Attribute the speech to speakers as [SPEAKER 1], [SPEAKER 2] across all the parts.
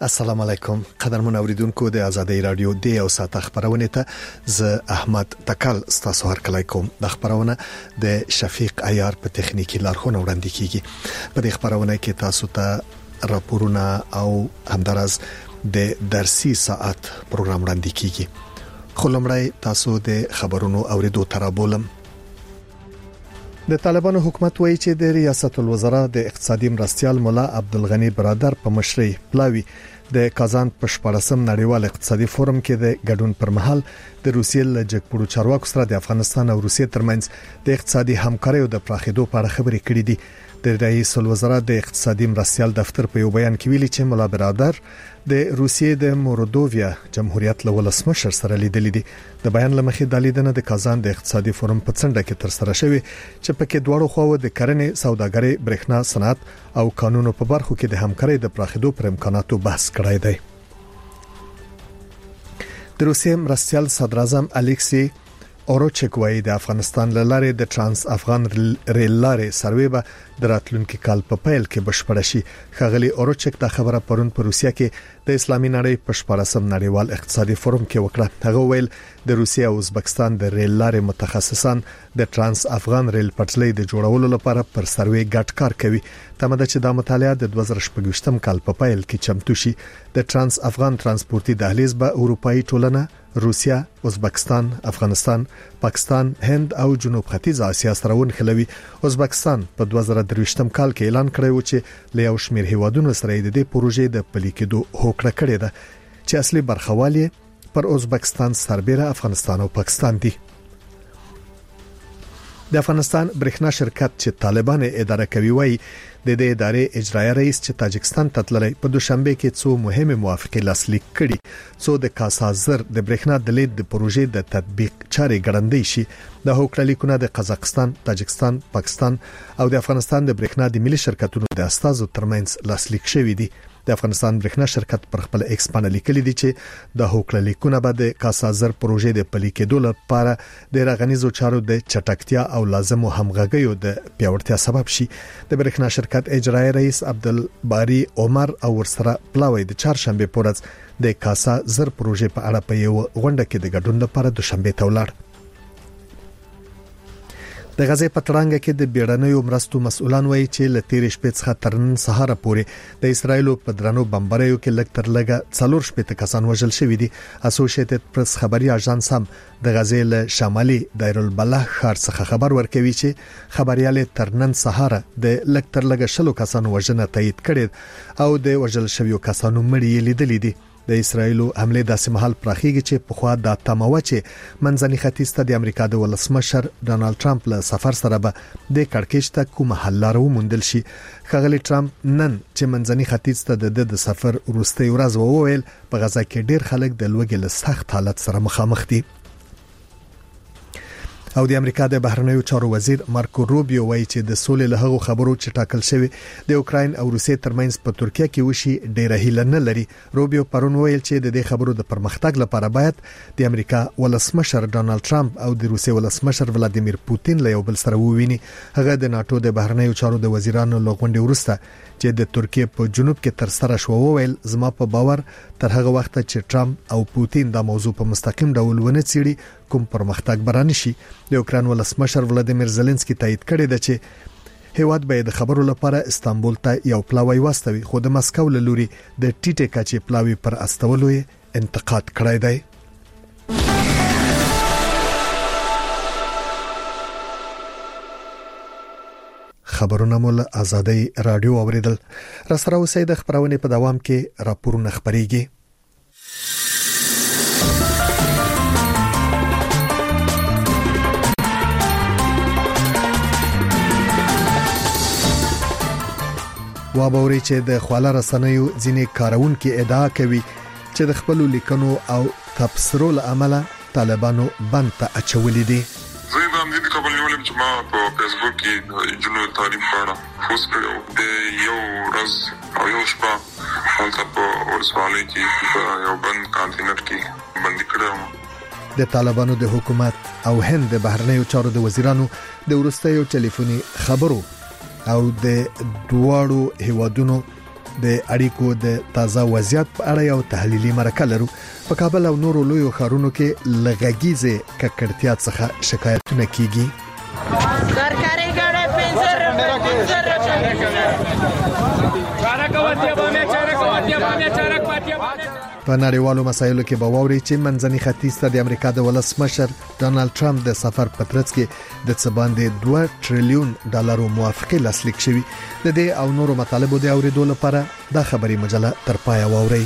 [SPEAKER 1] السلام علیکم قدرمن اوریدونکو د ازادۍ رادیو د یو ساعت خبرونه ته ز احمد تکل ستاسو هر کله کوم د خبرونه د شفیق عیار په تخنیکی لارښوونه وړاندې کیږي په دې خبرونه کې تاسو ته راپورونه او همدارس د درسي ساعت پروګرام وړاندې کیږي خو لمړی تاسو د خبرونو اوریدو ترابولم د طالبانو حکومت وایي چې د ریاست الوزرا د اقتصادي مرستيال مولا عبدالغنی برادر په مشرۍ پلاوی د کازان په 14م نړیوال اقتصادي فورم کې د ګډون پر مهال د روسیې له جګپوړو چارواکو سره د افغانستان او روسیې ترمنځ د اقتصادي همکارۍ او د پراخېدو په اړه خبرې کړې دي. د رئیس الوزرا د اقتصادي مرستيال دفتر په یو بیان کې ویلي چې مولا برادر د روسیې د مورودوویا جمهوریت له ولسمشر سره لیدلې دي. د بیان لمخې د لیدنه د کازان د اقتصادي فورم په څنډه کې تر سره شوې چې پکې دواړو خواو د کرنې، سوداګرۍ، برېښنا صنعت او قانونو په برخو کې د همکارۍ د پراخېدو پر امکاناتو بحث کړی دی. د روسیې مرستيال صدر اعظم الکسی اوروچک وایي د افغانستان لاره د ترانس افغان ریل لارې سروې به د راتلونکي کال په پیل کې بشپړ شي. خغلی اوروچک د خبره پرون په روسیا کې د اسلامي نړۍ په 14م نړیوال اقتصادي فورم کې وکړه. هغه ویل د روسیا او ازبکستان د ریل لارې متخصصان د ترانس افغان ریل پټلۍ د جوړولو لپاره پر سروې ګډ کار کوي. تمه ده چې د مطالعه د 2014م کال په پیل کې چمتو شي. د ترانس افغان ترانسپورتي دهلیز به اروپאי ټولنه، روسیا، ازبکستان، افغانستان، پاکستان، هند او جنوب ختیځ اسیا سره ونښلوي. ازبکستان په 2023م کال کې اعلان کړی و چې له یو شمېر هیوادونو سره د دې پروژې د پلي کېدو هوکړه کړې ده چې اصلي برخوالي پر ازبکستان سربېره افغانستان او پاکستان دي. د افغانستان برېښنا شرکت چې طالبان اداره کوي وایي د دې ادارې اجرایی رئیس چې تاجکستان ته تللی په دوشنبه کې څو مهمه موافقې لاسلیک کړي څو د کاسازر د برېښنا د لید د پروژې د تطبیق چارې ګړندې شي. د هوکړه لیکونه د قزاقستان، تاجکستان، پاکستان او د افغانستان د برېښنا د ملي شرکتونو د استازو ترمنځ لاسلیک شوي دي. د افغانستان برېښنا شرکت پر خپل ایکس باندې لیکلي دي چې د هوکړه لیکونه به د کاسازر پروژې د پلي کېدو لپاره د راغنیزو چارو د چټکتیا او لازمو همغږیو د پیاوړتیا سبب شي. د برېښنا شرکت اجرایی رئیس عبدالباری عمر او ورسره پلاوی د چهارشنبه په ورځ د کاسازر پروژې په اړه په یو غونډه کې د ګډون لپاره دوشنبه ته ولاړ. د غزې په تړانګه کې د بیړنیو مرستو مسؤلان وایي چې له تیر شپې څخه تر نن سهار پورې د اسرایل په درنو بمباریو کې لږ تر لږه 4 شپې کسان وژل شوي دي. اسوسییټډ پریس خبري اژانس هم د غزې له شمالي دایر البلح ښار څخه خبر ورکوي چې خبريال تر نن سهار د لږ تر لږه 10 کسانو وژنه تایید کړي او د وژل شویو کسانو مړي لیدلې دي. د اسرایل حمله داسې محل پراخیږي چې په خوا د تماوه چې منځني ختیځ ته د امریکا د ولسمشر ډونالد ټرمپ له سفر سره به د کړکېچ ته کومه حل لاره وموندل شي. خغلی ټرمپ نن چې منځني ختیځ ته د سفر وروستي ورځ وویل په غزا کې ډیر خلک د لوږې له سخت حالت سره مخامخ دي. او د امریکا د بهرنیو چارو وزیر مارکو روبیو وایي چې د سولې له هغو خبرو چې ټاکل شوی د اوکراین او روسیې ترمنځ په ترکیه کې وشي ډیره هیله نه لري. روبیو پرون ویل چې د دې خبرو د پرمختګ لپاره باید د امریکا ولسمشر ډونالد ټرمپ او د روسیې ولسمشر ولادیمیر پوتین له یو بل سره وویني. هغه د ناتو د بهرنیو چارو د وزیرانو له غونډې وروسته چې د ترکیه په جنوب کې تر سره شو وویل زما په باور تر هغه وخت چې ټرمپ او پوتین دا موضوع په مستقیم ډول ونه څېړي کوم پرمختګ برانه شي. د اوکراین ولسمشر ولادیمیر زيلنسکي تایید کړی دی چې هیواد به د خبرو لپاره استانبول ته یو پلاوی واستوي خو د مسکو له لوري د ټیټه کچې پلاوی پر استولو انتقاد کړی دی. خبرونه مول ازادۍ رادیو اوریدل. را سره اوسئ د خبرونه په دوام کې راپورونه خبريږي. وابوري چې د خواله رسنیو ځینې کارونکو ادعا کوي چې د خپل لیکنو او تبصرو له عمله طالبانو بند ته اچولې دي.
[SPEAKER 2] زه د امنیتي کابل نیولم چې ما په فیسبوک کې جنو تعریف کړه پوسټ کړو د یو ورځ او یو شپه حالت په ورسوالۍ کې په یو بند کانټینر کې بندي کړم.
[SPEAKER 1] د طالبانو د حکومت او هند د بهرنیو چارو د وزیرانو د ورستیو ټلیفوني خبرو او د دواړو هیوادونو د اړیکو د تازه وضعیت په اړه یو تحلیلي مرکه لرو. په کابل او نورو لویو ښارونو کې لږګیزه ککړتیا څخه شکایتونه کیږي.
[SPEAKER 3] सरकारी गाड़ी
[SPEAKER 1] په نړیوالو مسایلو کې به ووري چې منځني ختیځ ته د امریکا د ولسمشر ډونالد ټرمپ د سفر په ترڅ کې د څه باندې 2 ټریلیون ډالرو موافقه لاسلیک شوې. د دې او نورو مطالبو د اوریدو لپاره دا خبري مجله تر پای ووري.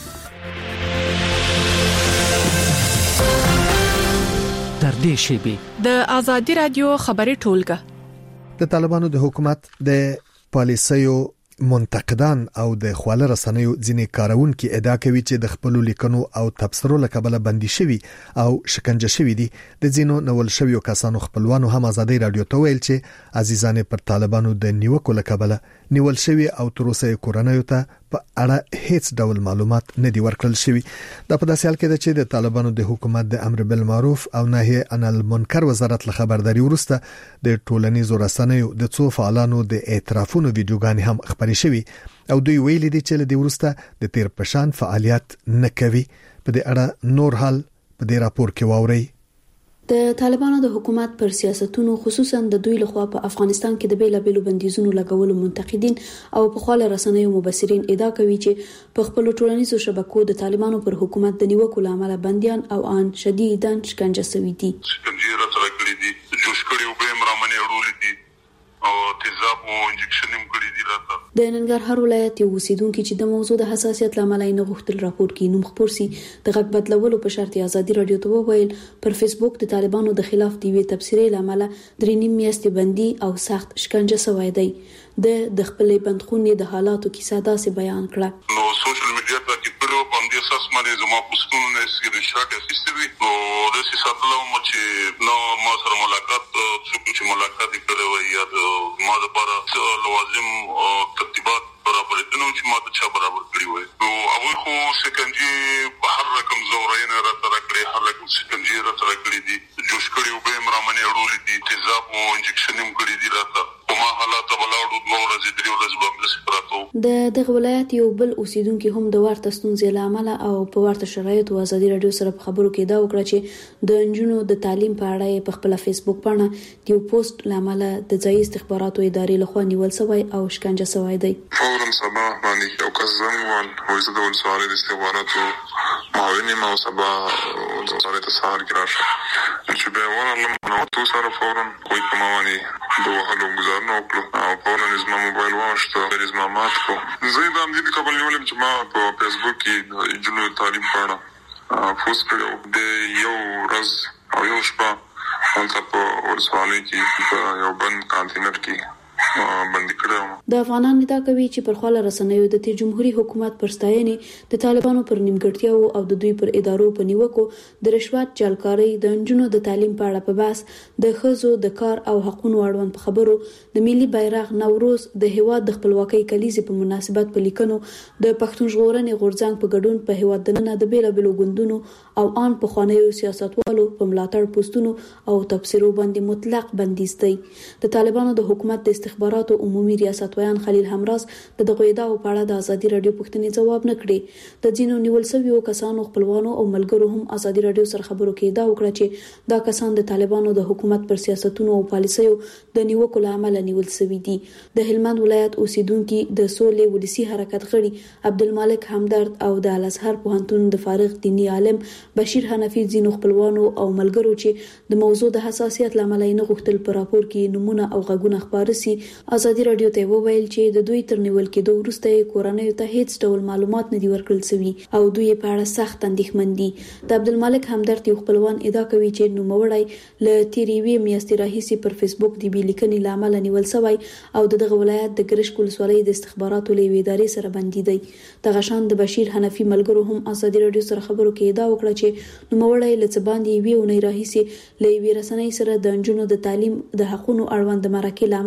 [SPEAKER 4] تر دې شی
[SPEAKER 5] د آزادي رادیو خبري ټولګه
[SPEAKER 1] د طالبانو د حکومت د پالیسیو منتقدان او د خواله رسنیو ځینې کارونکو ادعا کوي چې د خپل لیکنو او تبصرو لکبله بندي شوی او شکنجه شوی دي. د ځینو نول شویو کسانو خپلوانو هم آزادي رادیو ته ویل چې عزیزان پر طالبانو د نیوکو لکبله نیول شوی او تر اوسه کورنیو ته په اړه هیڅ ډول معلومات نه دی ورکړل شوی. دا په داسې حال کې ده چې د طالبانو د حکومت د امر بالمعروف او نهي عن المنکر وزارت له خبرداري ورسته د ټولنیزو رسنیو د څو فعالانو د اعترافونو ویډیوګانې هم خپرې شوی او دوی ویلي دي چې د ورسته د تیر پشان فعالیت نه کوي. په دې اړه نور حال په دې راپور کې واوري.
[SPEAKER 6] د طالبانو د حکومت پر سیاستونو خصوصا د دوی لخوا په افغانستان کې د بیلابېلو بندیزونو لګولو منتقدین او په خواله رسنیو مبصرین ادعا کوي چې په خپل ټولنیزو شبکو د طالبانو پر حکومت د نیوکو لامل بنديان او ان شدیداً شکنجه شوي دي.
[SPEAKER 2] شکنجه راځي کړی دي، جوش کړي او به مرامنه اړول دي او تیزاب او انجکشن هم کړی دي. راته
[SPEAKER 6] د ننګرهار ولایت یو اوسیدونکو چې د موضوع د حساسیت لامل نه غوښتل راپور کې نوم خبر سي د غږ بدلولو په شرط آزادي رادیو ته وویل پر فیسبوک د طالبانو د خلاف دی وی تبصرې لامل درې نیم میاشتې بندي او سخت شکنجه شوی دی. د خپلې بندخونې د حالاتو کیسه داسې بیان کړه.
[SPEAKER 2] نو سوشل میډیا ته کې په باندې اساس باندې زما پوسټونه نه سګر شاټ اسستوي نو د سیاستلو چې نو ما سره ملاقات چې ملاقات کړو یا ما د لپاره لوازم ترتیبات برابر دي چې ما ته چا برابر کړی وي. نو هغه خو سکنجي په هر رقم زورینه راته راکړي، هر رقم سکنجي راته راکړي دي، جوش کړي او به مرامنه اړول دي، تیزاب او انجکشن هم کړی دي. راته کومه حالات بلاړو نو ورځې درې ورځې باندې سپراتو.
[SPEAKER 6] د دغه ولایت یو بل اوسیدونکو هم د ورته ستونزې لامل او په ورته شرایطو آزادي رادیو سره په خبرو کې دا وکړه چې د انجونو د تعلیم په اړه په خپل فیسبوک باندې یو پوسټ لامل د ځای استخباراتو ادارې لخوا نیول شوی او شکنجه شوی دی.
[SPEAKER 2] فورا صباح باندې یو کس زنګ وایي د ولسوالۍ د استخباراتو معاونین او صباح ولسوالۍ ته سهار کې راشه چې به ورغلم نو تو سره فورا کوئی کماوني دوه هلو گزارنه وکړو او فورا زما موبایل واښته زما مات کو. زه د امید کابل نیولم چې ما په فیسبوک کې د جنو تعلیم په اړه پوسټ کړو. د یو ورځ او یو شپه هلته په ورسوالۍ کې په یو بند کانتینر کې باندې کړو.
[SPEAKER 6] د افغانان ادعا کوي چې پر خواله رسنیو د تیر جمهوریت حکومت پر ستاینې د طالبانو پر نیمګړتیاو او د دوی پر ادارو په نیوکو د رشوت جلکاري د انجونو د تعلیم په اړه په بحث د خزو د کار او حقوقو اړوند په خبرو د ملي بیرغ نوروز د هیواد د خپلواکۍ کلیزې په مناسبت په لیکنو د پښتون ژغورنې غورځنګ په ګډون په هیواد دننه د بیلابېلو ګوندونو او ان په خوانیو سیاستوالو په ملاتړ پوسټونو او تبصرو باندې مطلق بندیز دی. د طالبانو د حکومت د استخباراتو عمومي ریاست ویان خلیل همراز د دغه ادعاو په اړه د آزادي رادیو پوښتنې جواب نه کړي. د ځینو نیول شویو کسانو خپلوانو او ملګرو هم آزادي رادیو سره خبرو کې ادعا وکړه چې دا کسان د طالبانو د حکومت پر سیاستونو او پالیسیو د نیوکو لامل نیول شوي دي. د هلمند ولایت اوسیدونکو د سولې ولسی حرکت غړي عبدالمالک همدرد او د الازهر پوهنتون د فارغ دینی عالم بشیر حنفی ځینو خپلوانو او ملګرو چې د موضوع د حساسیت لامل نه غوښتل پر راپور کې نمونه او غږونه خبري سي آزادي رادیو ته وویل چې د دوی تر نیول کېدو وروسته کورنۍ ته هیڅ ډول معلومات نه دی ورکړل شوی او دوی په اړه سخت اندېښمن دي. د عبدالمالک همدرد یو خپلوان ادعا کوي چې نوموړی له تیریوي میاشتې راهیسې پر فیسبوک دی لیکنې لامل نیول شوی او دغه ولایت د ګرشک ولسوالۍ د استخباراتو لوی ادارې سره بندي دی. د غشان د بشیر حنفی ملګرو هم آزادي رادیو سره خبرو کې ادعا وکړه چې نوموړی له څباندې وی ونې راهیسې لوی رسنۍ سره د انجونو د تعلیم د حقوقو اړوند مرکه لامل نیول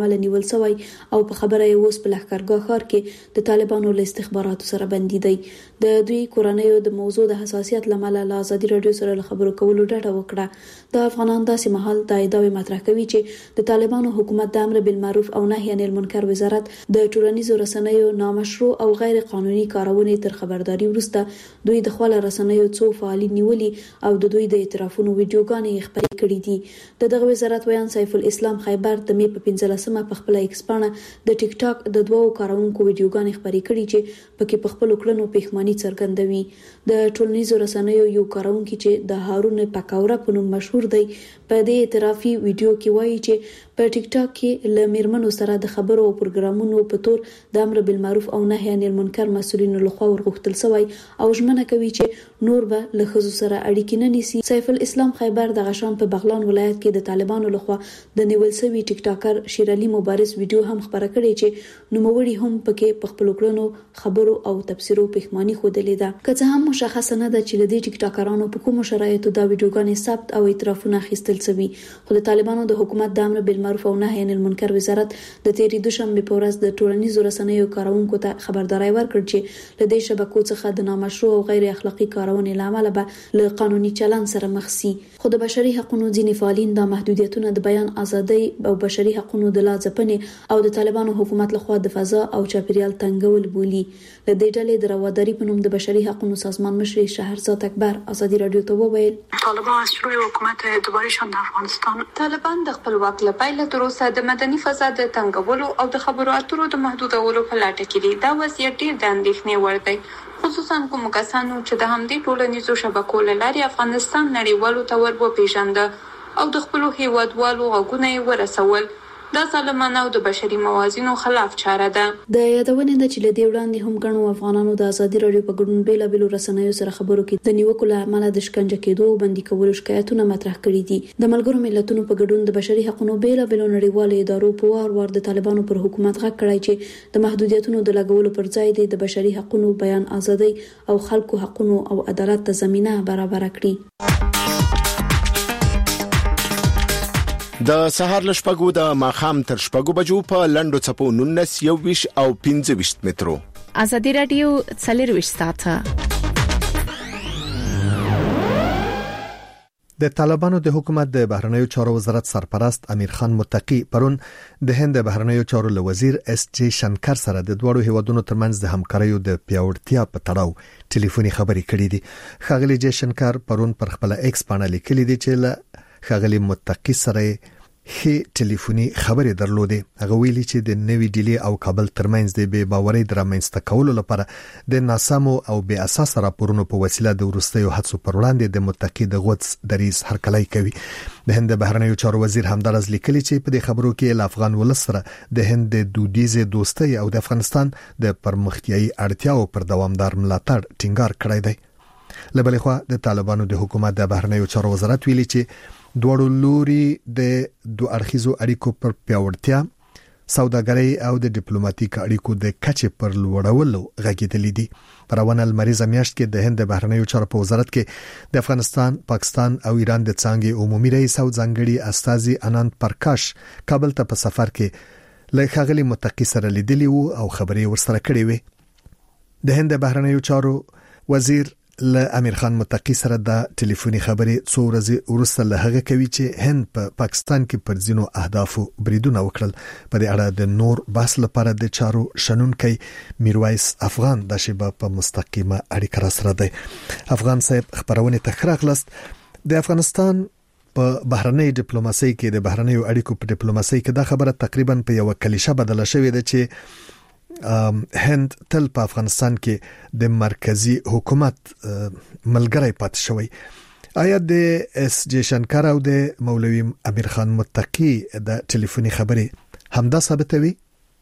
[SPEAKER 6] شوی او په خبره یې اوس په لښکرګاه ښار کې د طالبانو له استخباراتو سره بندي دی. د دوی کورنیو د موضوع د حساسیت لامل له ازادي رادیو سره له خبرو کولو ډډه وکړه. د افغانان داسې مهال د ادعای مطرح کوي چې د طالبانو حکومت د امر بالمعروف او نهي عن المنکر وزارت د ټولنیزو رسنیو نامشروع او غیر قانوني کارونې تر خبرداري وروسته دوی د خپل رسنیو څو فعالین نیولي او د دوی د اعترافونو ویډیوګانې خپرې کړې دي. دغه وزارت ویان سیف الاسلام خیبر د می په 15مه په خپل ایکس باندې د ټیک ټاک د دوو کارونکو ویډیوګانې خپرې کړې چې پکې په خپل کړنو پښمنۍ څرګندوي. د ټولنیزو رسنیو یو کارونکي چې د هارون پکاوره په نوم مشهور دی په دې اعترافي ویډیو کې وایي چې په ټیک ټاک کې له میرمنو سره د خبرو او پروګرامونو په تور د امر بالمعروف او نهي عن المنکر مسؤلینو لخوا ورغښتل شوی او ژمنه کوي چې نور به له ښځو سره اړیکې نه نیسي. سیف الاسلام خیبر د غشان په بغلان ولایت کې د طالبانو لخوا د نیول شوی ټیک ټاکر شیر علي مبارز ویډیو هم خبره کړې چې نوموړي هم پکې په خپل کړنو خبرو او تفسیرو پښمنۍ خوده ده. که څه هم مشخص نه ده چې لدې ټیک ټاکرانو په کوم شرایطو دا ویډیوګانې ثبت او اعترافونه اخیستل شوي، خو د طالبانو د حکومت د امر بالمعروف او نهي عن المنکر وزارت د تیرې دوشنبه په ورځ د ټولنیزو رسنیو کارونکو ته خبرداري ورکړه چې له دې شبکو څخه د نامشروع او غیر اخلاقی کارونې لامل به له قانوني چلن سره مخ شي. خو د بشري حقوقو ځینې فعالین د محدودیتونو د بیان ازادي او بشري حقوقو د لاځپنې او د طالبانو حکومت لخوا د فضا او چاپیریال تنګول بولي. له دې ډلې د رواداري په نوم د بشري حقوقو سازمان مشر شهرزاد اکبر ازادي رادیو ته وویل
[SPEAKER 7] طالبان از شروع حکومت دوباره شان د افغانستان طالبان د خپل واک لپاره تر اوسه د مدني فضا د تنګولو او د خبرو اترو د محدودولو په لټه کې دي. دا وضعیت ډیر د اندېښنې وړ دی، خصوصا کوم کسانو چې د همدې ټولنیزو شبکو له لارې افغانستان نړیوالو ته ور وپېژنده او د خپلو هیوادوالو غږونه یې ورسول. دا ظالمانه او د بشري موازینو خلاف چاره ده.
[SPEAKER 6] د یادونې د چې لدی وړاندې هم ګڼو افغانانو د ازادي رادیو په ګډون بیلابېلو رسنیو سره خبرو کې د نیوکو له امله د شکنجه کېدو او بندي کولو شکایتونه مطرح کړي دي. د ملګرو ملتونو په ګډون د بشري حقوقو بیلابېلو نړیوالو ادارو په وار د طالبانو پر حکومت غږ کړی چې د محدودیتونو د لګولو پر ځای د بشري حقوقو بیان ازادي او خلکو حقوقو او عدالت ته زمينه برابر کړي.
[SPEAKER 8] د سهار لشپګو د ماخام تر شپګو بجو په لندو چپو 19 21 او 25 مترو.
[SPEAKER 5] ازادي رادیو 24 ساعته.
[SPEAKER 1] د طالبانو د حکومت د بهرنیو چارو وزارت سرپرست امیر خان متقی پرون د هند بهرنیو چارو وزیر اس جی شنکر سره د دوړو هیوادونو ترمنځ د همکاریو د پیاوړتیا په تړاو ټلیفوني خبرې کړې دي. خاغلی جی شنکر پرون پر خپل ایکس باندې لیکلي دي چې له خاغلی متقی سره هي ټلیفوني خبرې درلودې. هغه ویلي چې د نوې ډیلی او کابل ترمنځ د بې باورۍ درمنځته کولو لپاره د ناسمو او بې اساس راپورونو په وسیله د ورستیو هڅو پر وړاندې د متقی د غوڅ دریز هرکلی کوي. د هند بهرنیو چارو وزیر همدارز لیکلي چې په دې خبرو کې ل افغان ولس سره د هند د دودیزه دوستۍ او د افغانستان د پرمختیايي اړتیاو پر دوامدار ملاتړ ټینګار کړی دی. لبلې خو د طالبانو د حکومت د بهرنیو چارو وزارت ویلي چې دوړو لوري د دوه اړخیزو اړیکو پر پیاوړتیا، سوداګرۍ او د ډیپلوماټیک اړیکو د کچې پر لوړولو غږیدلې دي. پرونه لمریزه میاشت کې د هند بهرنیو چارو په وزارت کې د افغانستان، پاکستان او ایران د څنګه عمومي رئیس او ځنګړي استاذي انانت پرکاش کابل ته په سفر کې له خاغلی متقی سره لیدلی وو او خبرې ورسره کړې وې. د هند بهرنیو چارو وزیر له امیر خان متقی سره د ټلیفوني خبرې څو ورځې وروسته له هغه کوي چې هند په پاکستان کې پر ځینو اهدافو بریدونه وکړل. په دې اړه د نور بحث لپاره د چارو شنونکي میرویس افغان د شبا په مستقیمه اړیکه را سره دی. افغان صاحب خبرونه تخراغلست د افغانستان په بهرنۍ ډیپلوماسي کې د بهرنیو اړیکو په ډیپلوماسي کې دا خبره تقریبا په یو کلیشه بدله شوې ده چې هند تل په افغانستان کې د مرکزی حکومت ملګری پات شوی. آیا د اس جی شنکر او د مولوی امیر خان متقی د ټلیفوني خبرې همدا ثابتوي؟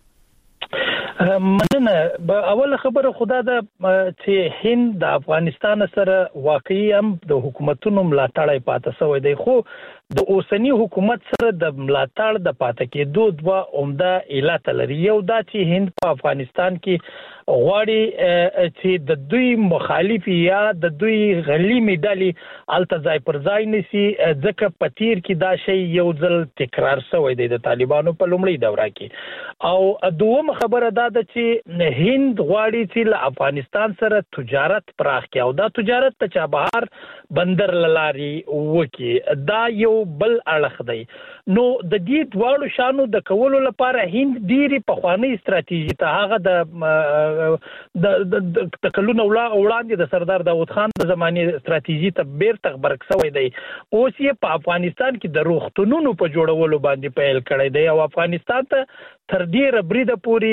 [SPEAKER 9] مننه. اوله خبره خدا ده چې هند د افغانستان سره واقعي هم د حکومتونو ملاتړ پاتې شوی دی، خو د اوسنی حکومت سره د ملاتړ د پاتې کېدو دوه عمده علت لري. یو دا چې هند په افغانستان کې غواړي چې د دوی مخالف یا د دوی غلیمي ډلې التزای پر ځای نسی، ځکه په تیر کې دا شی یو ځل تکرار شوی دی د طالبانو په لومړي دوره کې. او دومره خبره دا ده چې هند غواړي چې له افغانستان سره تجارت پراخ کړي او دا تجارت ته چابهار بندر لاري وکي. دا یو بل اړخ دی. نو د دې دواړو شانو د کولو لپاره هند ډيري پخوانی ستراتیژي ته هغه د تکلون وړاندې د سردار داوود خان د زمانه ستراتیژي ته بیرته غبرګ شوی دی. اوس یې په افغانستان کې د روغتونونو په جوړولو باندې پیل کړی دی او افغانستان ته تر ډیره بریده پوری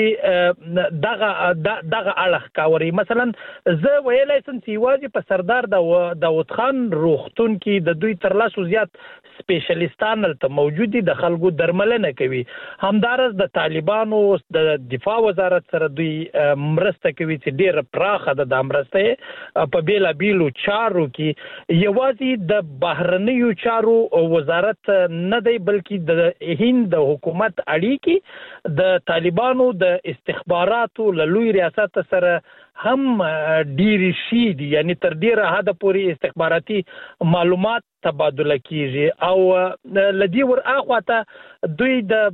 [SPEAKER 9] دغه اړخ کاوري. مثلا زه ویلای سم چې واځي په سردار داوود خان روغتون کې د دوی تر لاسو زیات سپیشلیستان ته موجود دي، د خلکو درملنه کوي. همدارس د طالبانو د دفاع وزارت سره دوی مرسته کوي چې ډیره پراخه د مرسته په بیلا بیلو چارو کې. یوازې د بهرنیو چارو وزارت نه دی بلکې د هند د حکومت اړیکی د طالبانو د استخباراتو له لوی ریاست سره هم ډیری شي دي، یعنی تر ډیره حد پورې استخباراتي معلومات تبادله کیږي. او لدی ور اخواته دوی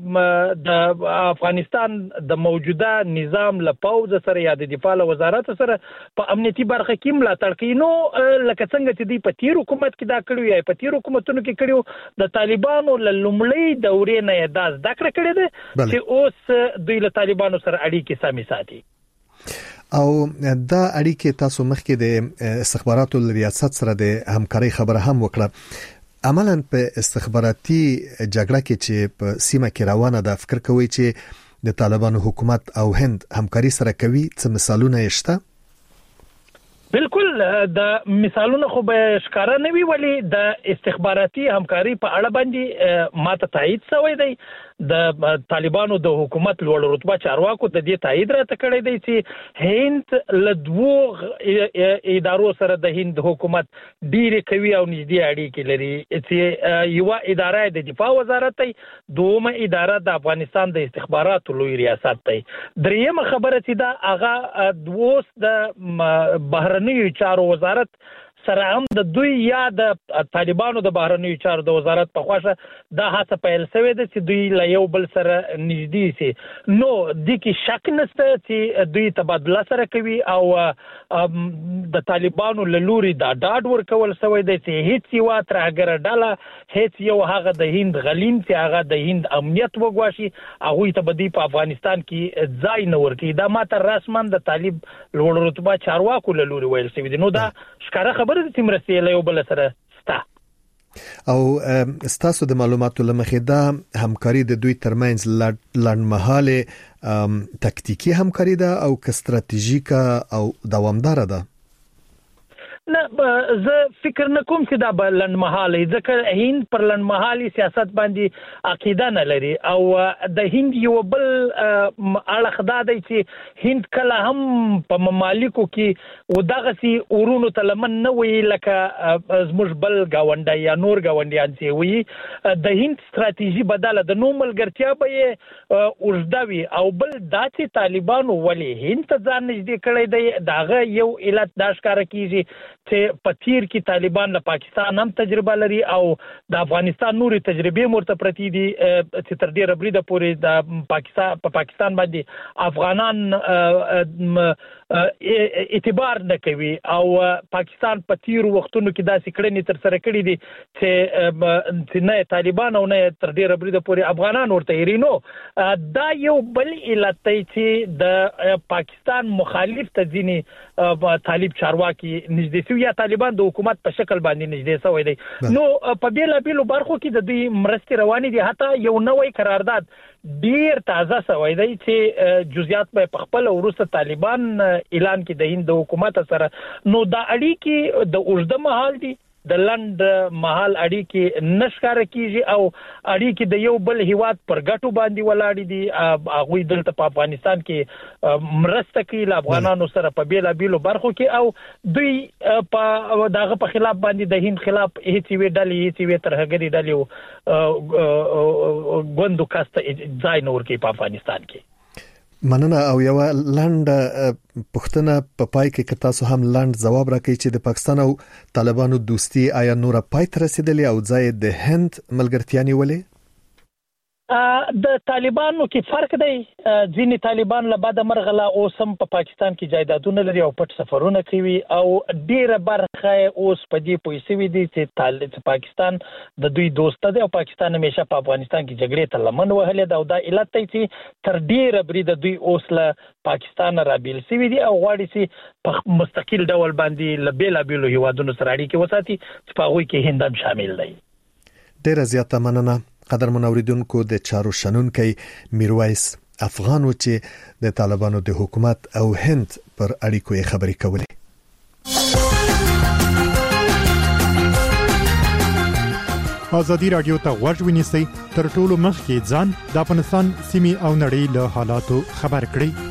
[SPEAKER 9] د افغانستان د موجوده نظام له پوز سره یا د دفاع وزارت سره په امنیتي برخه کې ملاتړ کوي. نو لکه څنګه چې دوی په تیر حکومت کې دا کړو یا په تیر حکومتونو کې کړو، د طالبانو له لومړۍ دورې نه دا ذکر کړی دی چې اوس دوی له طالبانو سره اړیکې سمې ساتي.
[SPEAKER 1] او دا اړیکې تاسو مخکې د استخباراتو ریاست سره د همکاري خبره هم وکړه. عملاً په استخباراتي جګړه کې چې په سیمه کې روانه ده، فکر کوي چې د طالبانو حکومت او هند همکاري سره کوي؟ څه مثالونه شته؟
[SPEAKER 9] بالکل د مثالونو خو به ښکارا نه وی، ولی د استخباراتي همکاري په اړه باندې ماته تایید شوی دی. د طالبانو د حکومت لوړ رتبه چارواکو د دې تایید راته کړی دی چې هند له دوه ادارو سره د هند حکومت ډیره کوي او نږدې اړیکې لري. چې یو اداره د دفاع وزارت دی، دومره اداره د افغانستان د استخباراتو لوی ریاست دی. دریمه خبره چې دا هغه دوست د بهرنیو چارو وزارت سره هم د دوی یا د طالبانو د بهرنیو چارو د وزارت په خواشه دا هڅه پیل شوې ده چې دوی له یو بل سره نږدې شي. نو د کې شک نشته چې دوی تبادله سره کوي او د طالبانو له لوري دا ډاډ ورکول شوی دی چې هیڅ یو ترهګر ډله، هیڅ یو هغه د هند غلیم چې هغه د هند امنیت وګواښي، هغه ته بدی په افغانستان کې ځای نه ورکړي. دا ماته رسمن د طالب لوړ رتبه چارواکو له لوري ویل شوی دی. نو دا ښکاره خبره د تیمرسي له یو بل سره ستا.
[SPEAKER 1] او ستاسو د معلوماتو لمخې دا همکاري د دوی ترمنځ لنډمهاله تکتیکی همکاري ده او که ستراتیژیکه او دوامداره ده؟
[SPEAKER 9] نه، زه فکر نه کوم چې دا به لنډمهاله، ځکه هند پر لنډمهالي سیاست باندې عقیده نه لري. او د هند یو بل اړخ دا دی چې هند کله هم په ممالکو کې و دغه سي اورونو ته لمن نه وي لکه زموږ بل گاونډي یا نور گاونډیان چې وي. د هند ستراتیژي بدله د نو ملګرتیا به اوږدوي. او بل دا چې طالبانو ولې هند ته ځان نږدې کړی دی، داغه یو علت دا ښکاره کیږي چې په تیر کې طالبان له پاکستان هم تجربه لري او د افغانستان نوري تجربې مرته پرتی دي چې تر ډیره بریده پورې د پاکستان باندې افغانان اعتبار نه کوي. او پاکستان په تیر وختونو کې داسې کړنې تر سره کړې دي چې نه طالبان او نه تر ډیره بریده پورې افغانان ورته هرینو. دا یو بل علت دی چې د پاکستان مخالف ته ځینې طالب چارواکي نږدې یا طالبان د حکومت په شکل باندې نږدې شوی دی. نو په بیلا بیلو برخو کې د دوی مرستې روانې دي. حتی یو نوې قرارداد ډیر تازه شوی دی چې جزئیات په خپل وروسته طالبان اعلان کړي د هند حکومت سره. نو دا اړیکې د اوږده مهال دي د لند محل اړیکې نشکار کیږي او اړیکې د یو بل هیواد پر ګټو باندې ولاړ دي. هغه دلته په افغانستان کې مرسته کوي له افغانانو سره په بیلا بیلو برخو کې او دوی په دغه په خلاف باندې د هند خلاف هیڅ وی ترهګری ډلې غوندو کاسته ځای نور کې په افغانستان کې.
[SPEAKER 1] مننه. او یو لاند پښتنه په پای کې که تاسو هم لاند جواب راکړئ چې د پاکستان او طالبانو دوستي آیا نور پای ته رسیدلې او ځای د هند ملګرتیا نیولې؟
[SPEAKER 9] د طالبانو کې فرق دی. ځینې طالبان له بعد مرغله اوس هم په پاکستان کې جایدادونه لري او پټ سفرونه کوي او ډیره برخه اوس په دې پوښتنې دي چې پاکستان د دوی دوست دی او پاکستان همیشه په افغانستان کې جګړې ته لمن وهلې ده او دا علت دی چې تر ډیره برید دوی اوس له پاکستان را بیل سوي دي او غواړي چې په مستقل ډول باندې له بیلا بیلو هیوادونو سره اړیکې وساتي چې په هغه کې هند هم شامل دی.
[SPEAKER 1] ډیره زیاته مننه. قدرمن اوریدونکو د چارو شنونکي میرویس افغان و چې د طالبانو د حکومت او هند پر اړیکو یې خبرې کولې.
[SPEAKER 10] ازادي رادیو ته غوږ ونیسئ تر ټولو مخکې ځان د افغانستان سیمې او نړۍ له حالاتو خبر کړئ.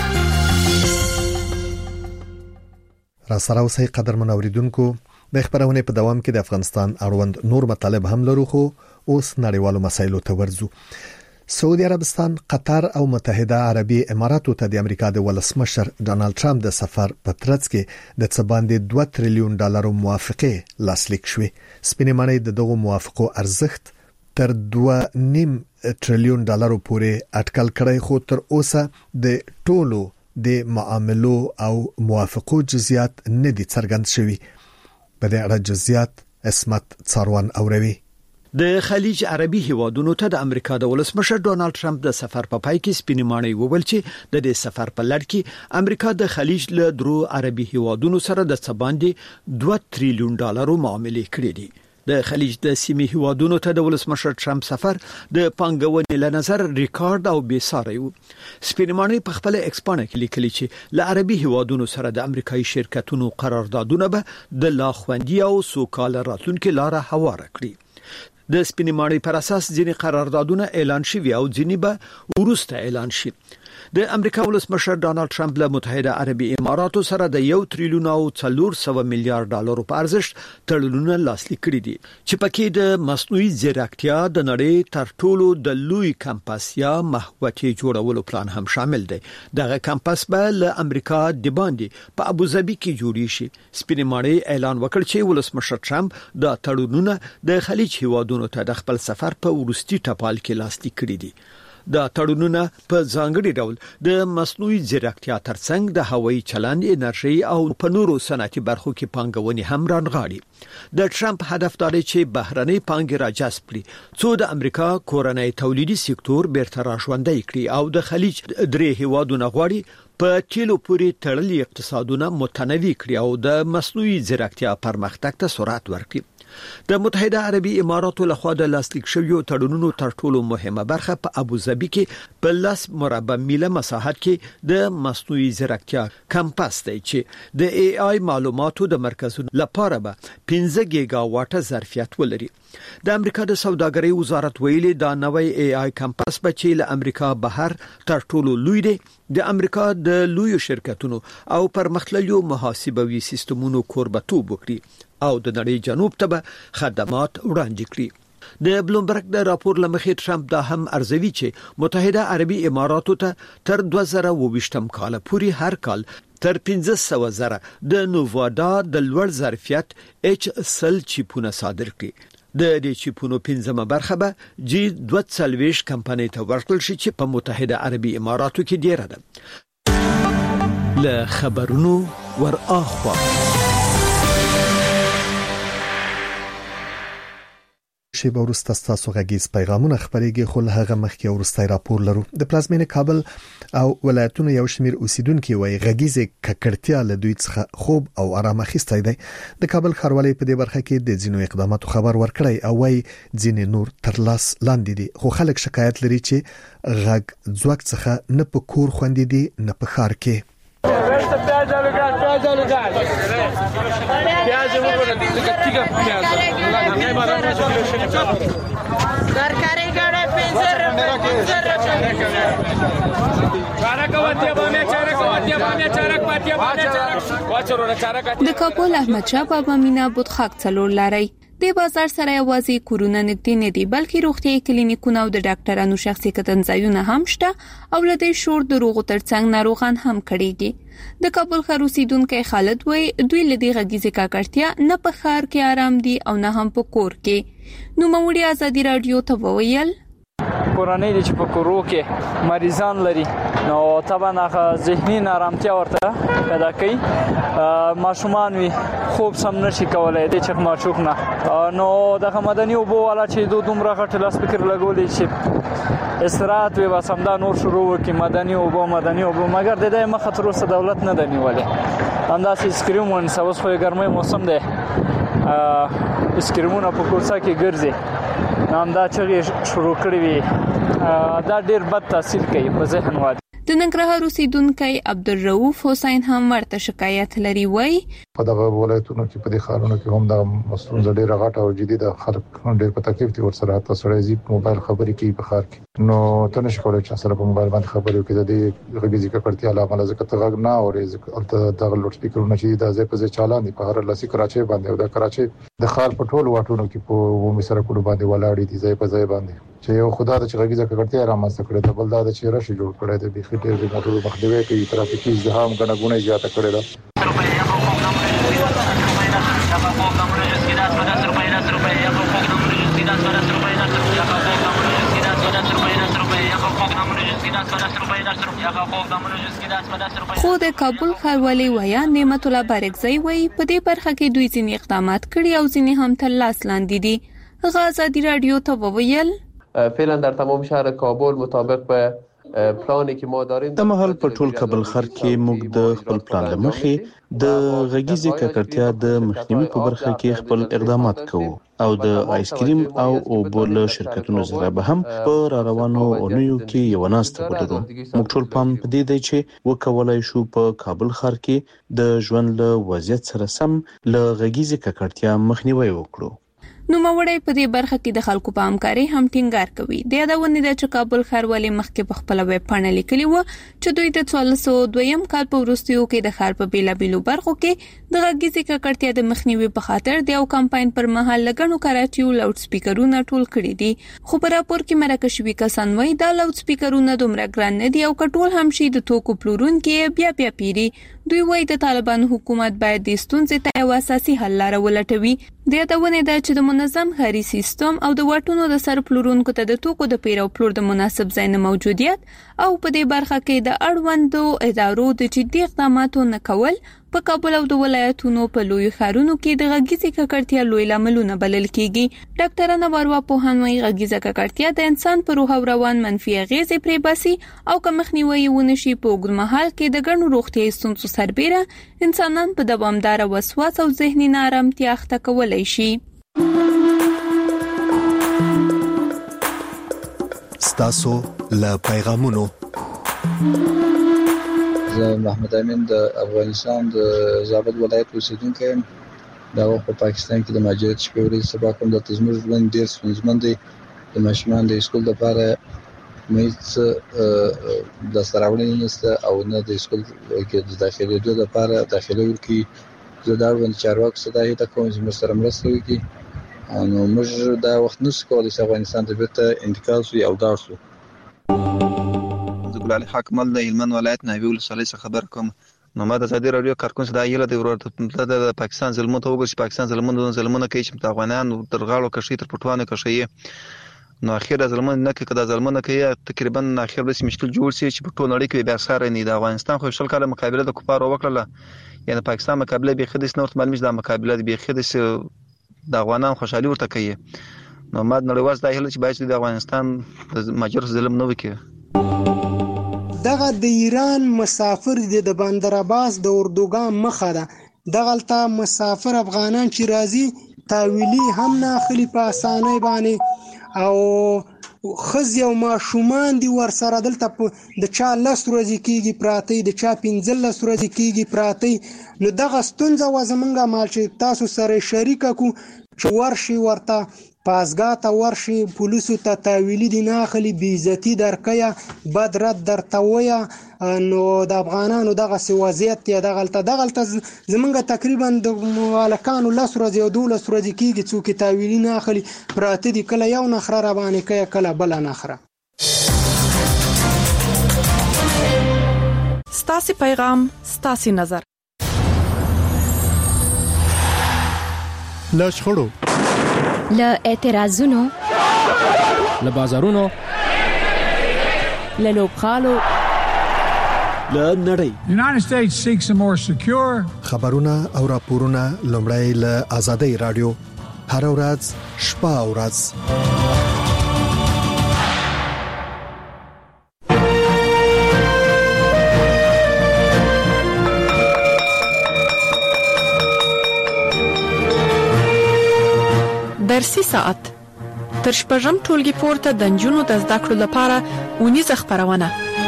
[SPEAKER 1] را سره اوسئ قدرمن اوریدونکو. د خبرونه په دوام کې د افغانستان اړوند نور مطالب هم لرو خو اوس نړیوالو مسایلو ته ورځو. سعودي عربستان، قطر او متحده عربي اماراتو ته د امریکا د ولسمشر ډانلډ ټرمپ د سفر په ترڅ کې د څه باندې 2 تریلیون ډالر موافقه لاسلیک شوې. سپینې مړۍ د دغه موافقو ارزښت تر 2.5 تریلیون ډالر پورې اټکل کړی خو تر اوسه د ټولو د معاملو او موافقو جزئیات نه دي څرګند شوي. په دې اړه جزئیات اسمت څاروان اوروي.
[SPEAKER 4] د خلیج عربي هیوادونو ته د امریکا د ولسمشر ډانلډ ټرمپ د سفر په پای کې سپینې ماڼۍ وویل چې د دې سفر په لړ کې امریکا د خلیج له درو عربي هیوادونو سره د څه باندې 2 تریلیون ډالر معاملې کړې دي. د خلیج د سیمې هیوادونو ته د ولسمشر ټرمپ سفر د پانګونې له نظر ریکارډ او بې ساري و. سپینې ماڼۍ په خپل ایکسپانه کې لیکلي چې له عربي هیوادونو سره د امریکایي شرکتونو قراردادونه به د لاخوندي او سوکاله راتلونکو لاره هواره کړي. د سپینې ماڼۍ پر اساس ځینې قراردادونه اعلان شوي او ځینې به وروسته اعلان شي. د امریکا ولسمشر ډانلډ ټرمپ له متحده عربي اماراتو سره د 1 تریلیون او 400 میلیارډ ډالرو په ارزښت تړونونه لاسلیک کړي دي چې پکې د مصنوعي ځیرکتیا د نړۍ تر ټولو د لوی کمپاس یا محوطې جوړولو پلان هم شامل دی. دغه کمپاس به له امریکا د باندې په ابوظبي کې جوړی شي. سپینې ماڼۍ اعلان وکړ چې ولسمشر ټرمپ د تړونونه د خلیج هیوادونو ته د خپل سفر په وروستي ټپال کې لاسلیک کړي دي. د تړونونه په ځانګړي ډول د مصنوعي ځیرکتیا ترڅنګ د هوایي چلند، انرژي او په نورو صنعتي برخو کې پانګونې هم رانغاړي. د ټرمپ هدف دا دی چې بهرنۍ پانګې راجذب کړي څو د امریکا کورنۍ تولیدي سکتور بیرته راژوندی کړي او د خلیج درې هیوادونو غواړي په تیلو پورې تړلي اقتصادونه متنوع کړي او د مصنوعي ځیرکتیا پرمختګ ته سرعت ورکړي. د متحده عربي اماراتو لخوا د لاسلیک شویو تړونونو تر ټولو مهمه برخه په ابوظبي کې په 10 مربع میله مساحت کې د مصنوعي ځیرکتیا کمپاس دی چې د ای آی معلوماتو د مرکزونو لپاره به 15 گیگا واټه ظرفیت ولري. د امریکا د سوداګرۍ وزارت ویلي دا نوې ای آی کمپاس به چې له امریکا بهر تر ټولو لوی دی د امریکا د لویو شرکتونو او پرمختللو محاسبوي سیستمونو کوربتوب وکړي او د نړۍ جنوب ته به خدمات وړاندې کړي. د بلومبرګ د راپور لمخې ټرمپ دا هم ارزوي چې متحده عربي اماراتو ته تر 2022 کال پورې هر کال تر 1500 زره د نووادا د لوړ ظرفیت اچ سل چیپونه صادر کړي. د دې چیپونو 15مه برخه به جی 240 کمپنۍ ته ورکړل شي چې په متحده عربي اماراتو کې ډیره ده. له خبرونو ور اخوا
[SPEAKER 1] شیبه ورسته ستاسو غږیز پیغامونه خبرېږي خو له هغه مخکې ورسته راپور لرو. د پلازمینې کابل او ولایتونو یو شمیر اوسیدونکو وایي غږیز ککړتیا له دوی څخه خوب او آرام اخیستی دی. د کابل ښاروالۍ په دې برخه کې د ځینو اقداماتو خبر ورکړی او وایي ځینې نور تر لاس لاندې دي خو خلک شکایت لري چې غږ ځواک څخه نه په کور خوندې دي نه په ښار کې.
[SPEAKER 3] सरकारी गाड़ी 5
[SPEAKER 7] د کابل احمد شاه بابا مینا بودخاک څلور لاري د بازار سره یوازې کورونه نږدې نه دي بلکې روغتيایي کلینیکونه او د ډاکټرانو شخصي کتنځایونه هم شته او لدې شور دروغ ترڅنګ ناروغان هم کړيږي د کابل ښار اوسیدونکو خالد وای دوی لدې غږیزه کاکړتیا نه په ښار کې آرام دي او نه هم په کور کې نو موري ازادي رادیو ته وویل
[SPEAKER 11] کورنۍ چې په کورو کې مریضان لري نو طبعا ذهني نارامتیا ورته پیدا کوي ماشومان وي خوب سم نشي کولای د چک ماشوک نه نو د مدني وبو والا چې دومره غټ لاس فکر لګولې چې استراحت وي وسمدا نور شروع وکي مدني وبو مګر د دې مخ تر اوسه دولت نه دی نیولې انداسې سکریمون سوس خو ګرمي موسم دی سکریمونه په کورسا کې ګرځي نام دا چې شروع کړی وي دا ډیر بد تاثیر کوي په ذهن وادي
[SPEAKER 7] د ننګرهار اوسیدونکو عبدالرؤف حسین هم ورته شکایت لري وای
[SPEAKER 12] په دغه ولایتونو کې په دې ښارونو کې هم د مسلون ډېر غټ او جدي د خلک ډېر په تکلیف دي ورسره تاسو راځي موبایل خبرې کوي په ښار کې نو ته نشې کولای چې سره په موبایل باندې خبرې وکړي د دې غږیزه ککړتیا علاوه ځکه ته غږ نه اوري ځکه دغه لوډ سپیکرونه چې د ځای په ځای چالان دي په هر لاسي کراچي باندې او د کراچي د ښار په ټولو واټونو کې په عمومي سرکونو باندې ولاړ دي ځای په ځای باندې چې یو خدای د غږیزه ککړتیا رامنځته کړې ده بل دا چې راشي جوړ کړی دی بيخي ډېر د موټرو مخنیوي کوي ترافیکي ازدحام غنغونه زیاته کړې ده
[SPEAKER 7] خو د کابل ښاروالۍ ویا نعمت الله بارکزی وایي په دې برخه کې دوی ځینې اقدامات کړي او ځینې هم تر لاس لاندې دي آزادی رادیو ته وویل
[SPEAKER 13] فعلا در تمام شهر کابل مطابق به پلانی که ما داریم
[SPEAKER 14] د محل په ټول کابل ښار کې موږ د خپل پلان لمخې د غږیزې ککړتیا د مخنیوي په برخه کې خپل اقدامات کوو او د آیسکریم او اوبول شرکتونو سره به هم په روانو اونیو کې یو ناست ولرو موږ ټول پام پدې دی چې وکولای شو په کابل ښار کې د ژوند له وضعیت سره سم له غږیزې ککړتیا مخنیوي وکړو
[SPEAKER 7] نو موري په دې برخه کې د خلکو په همکاري هم ټینګار کوي د یادونه د کابل ښاروالۍ مخکې په خپل ویب پاڼه لیکلی و چې دوی د 1402 کال په وروستیو کې د ښار په بیلابیلو برخو کې د غږیزې ککړتیا د مخنیوي په خاطر د یو کمپاین پر مهال لګڼو کراچیو لاوډ سپیکرونه ټول کړي دي خو په راپور کې مرکه شوی کسان وایي دا لاوډ سپیکرونه دومره ګران نه دي او کټول هم شي د توکو پلورونکو بیا پیری دوی وایي د طالبانو حکومت باید د ستونزې ته یو اساسي حل لاره ولټوي د یادونه ده چې د منظم ښاري سیستم او د واټونو د سر پلورونکو ته د توکو د پیرو پلور د مناسب ځای نه موجودیت او په دې برخه کې د اړوندو ادارو د جدي اقداماتو نه کول په کابل او د ولایتونو په لوی ښارونو کې د غږیزې ککړتیا لوی لاملونه بلل کیږي ډاکټر انواروا پوهان وايي غږیزه ککړتیا د انسان پر روح او روان منفي اغیزې پرې باسي او که مخنیوي ونشي په اوږدمهال کې د ګڼو روغتیايي ستونزو سربېره انسانان په دوامدار وسواس او ذهني نارامتیا اخته کولای شي
[SPEAKER 1] ستاسو له پیغامونو
[SPEAKER 15] زه محمد امین د افغانستان د زابل ولایت اوسیدونکی یم دا په پاکستان کې د مهاجرت شپې ورځې سبا کوم د تزمر ژوند ډېر ستونزمن دی د ماشومان د اسکول لپاره مېڅ د سراوړنې نشته او نه د اسکول کې د داخلي لپاره داخلي ورکی زه دا ورته چارواکو صدايه ته کوم چې سره مرسته وکړي نو موږ دا وخت نشو کولای چې افغانستان ته بیرته انتقال شو او دار شو
[SPEAKER 16] ګلالي حکمل د هلمند ولایت ناوی ولسوالۍ څخه خبر کوم نو ما د ازادي رادیو کارکون صدا یله د ورته د پاکستان ظلمونه ته وګورئ چې پاکستان ظلمونه کوي چې افغانان تر غاړو کشي تر پټوانه کشي نو اخیره ظلمونه نه کوي کدا ظلمونه کوي تقریبا اخیر به مشکل جوړ شي چې په ټول نړۍ کې بیا سره نه د افغانستان خو شل کاله مقابله د کفارو وکړه یعنی پاکستان مقابله به خدای نور معلومه ده مقابله به خدای د افغانان خوشحالي ورته کوي نو ما نړیواز د هله چې باید د افغانستان د ماجر ظلم نه وکړي
[SPEAKER 17] دغه د ایران مسافر د بندر عباس د اردوګان مخه ده دغلته مسافر افغانان چې راځي تاویلی هم نه خلی په اسانۍ باندې او خزي او ماشومان دي ورسره دلته د چا 10 ورځې کېږي پراته د چا 15 ورځې کېږي پراته نو دغه ستونزه و زمونږه مال چې تاسو سره شریک کو چې ورشي ورته پازګا ته ورشي پولیسو ته تاویلی دي نه اخلي بې عزتي درکیا بد رد درته ویا نو د افغانانو دغه وضعیت دی دغلته زمونږ تقریبا د مالکانو 10 ورځې او 12 ورځې کېږي څوک تاویلی نه اخلي پراته دي کله یو نخره را باندې کوي کله بل نخره.
[SPEAKER 5] ستاسو پیغام ستاسو نظر
[SPEAKER 10] لشخړو
[SPEAKER 18] له اعتراضونو
[SPEAKER 19] له بازارونو
[SPEAKER 18] له لوبغالو
[SPEAKER 4] له نړۍ
[SPEAKER 20] United States seeks a more secure
[SPEAKER 1] خبرونه او راپورونه لومړی له آزادۍ رادیو هر ورځ شپه او ورځ
[SPEAKER 5] درسي ساعت تر شپږم ټولګي پورته د نجونو د زده کړو لپاره ونیزه خبرونه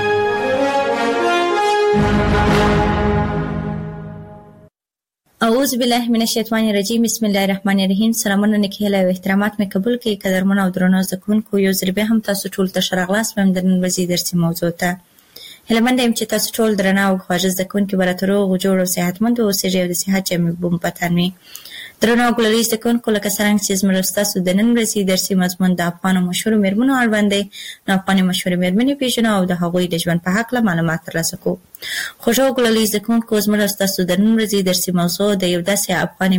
[SPEAKER 21] اعوذ بالله من الشیطان الرجیم بسم الله الرحمن الرحیم. سلامونه نکهله او احترامات مې قبول کړئ قدرمن او درنو زکونکو یو ځل به هم تاسو ټول ته شرغلاس مم د نن ورځې درسي موضوع ته هلمند هم چې تاسو ټول درنه او خواږه زکونکو براترو غوړ او صحتمند او سړي او د صحت جامې بوم پاتانوي درنو ګلریز زکونکو لکه څنګه چې زموږ تاسو د نن ورځې درسي مضمون د افغان مشهور میرمنو اړوند دی نو افغان مشهور میرمنې پیژنو او د هغوی د ژوند په حق معلومات ترلاسه کوو. خوشو ګلریز زکونکو زموږ تاسو د نن ورځې درسي موضوع د یو داسې افغان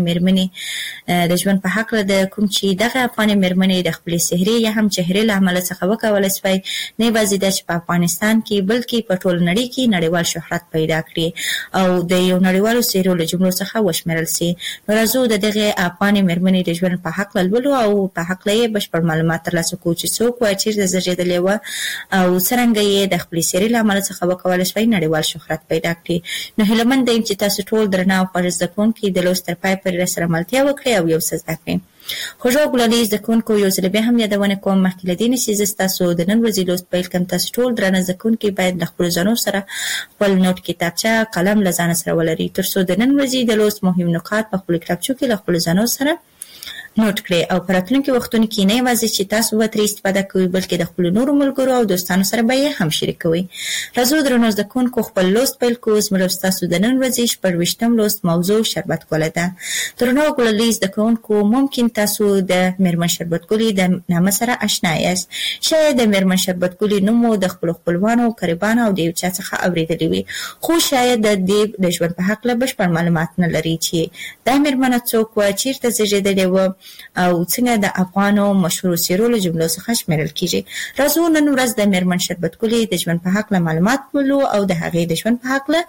[SPEAKER 21] میرمنې د ژوند په حق د کوم چې دغه افغان میرمنې د خپل سحري یا هم چهره له عمل څخه وکولای شي نه وازي د افغانستان کې بلکې په ټول نړۍ کې نړیوال شهرت پیدا کړي او د یو نړیوالو سیرو له جملو څخه وشمېرل شي. نو راځو د دغه افغان میرمنې د ژوند په حق لولو او په حق لې بشپړ معلومات ترلاسه کوو چې څوک و چیرته زیږیدلې و او څنګه یې د خپل سیري له عمل څخه وکولای شي نړیوال شهرت پیدا کړي. نو هلمند د چې تاسو ټول درنه او خوږ زکونکو د لوست تر پای پر سره ملتیا وکړي او یو څه زده کړئ. خوشو ګلریز زکونکو یو ځل به هم یادونه کوم مخکې لدین چې تاسو د نن ورځې لوست پیل کوم تاسو ټول درنه زکونکو باید د خپل ځانو سره خپل نوٹ کتابچه قلم لزان سره ولري ترڅو د نن ورځې د لوست مهم نکات په خپل کتابچو کې له خپل ځانو سره نوٹ کړئ او په راتلونکي وختونو کې نه یوازې چې تاسو به ترې استفاده کوئ بلکې د خپل نورو ملګرو او دوستانو سره به یې هم شریکوئ. راځو درنو زکونکو خپل لوست پیل کوو. زموږ تاسو د نن ورځې 14 لوست موضوع شربت ګل ده. درنو ګلریز زکونکو ممکن تاسو د میرمن شربت ګلې د نامه سره آشنا یاست. شاید د میرمن شربت ګلې نوم د خپل خپلوانو قریبانو او د یو چا څخه اوریدلی وي خو شاید د دې د ژوند په حق له بشپړ معلومات نه لري چې دا میرمن څوک و چیرته زیږیدلې و او څنګه د افغانو مشهور سیرو له جملو څخه شمیرل کیږي. راځو نن ورځ د میرمن شربت ګلې د ژوند په حق له معلومات ولو او د هغې د ژوند په حق له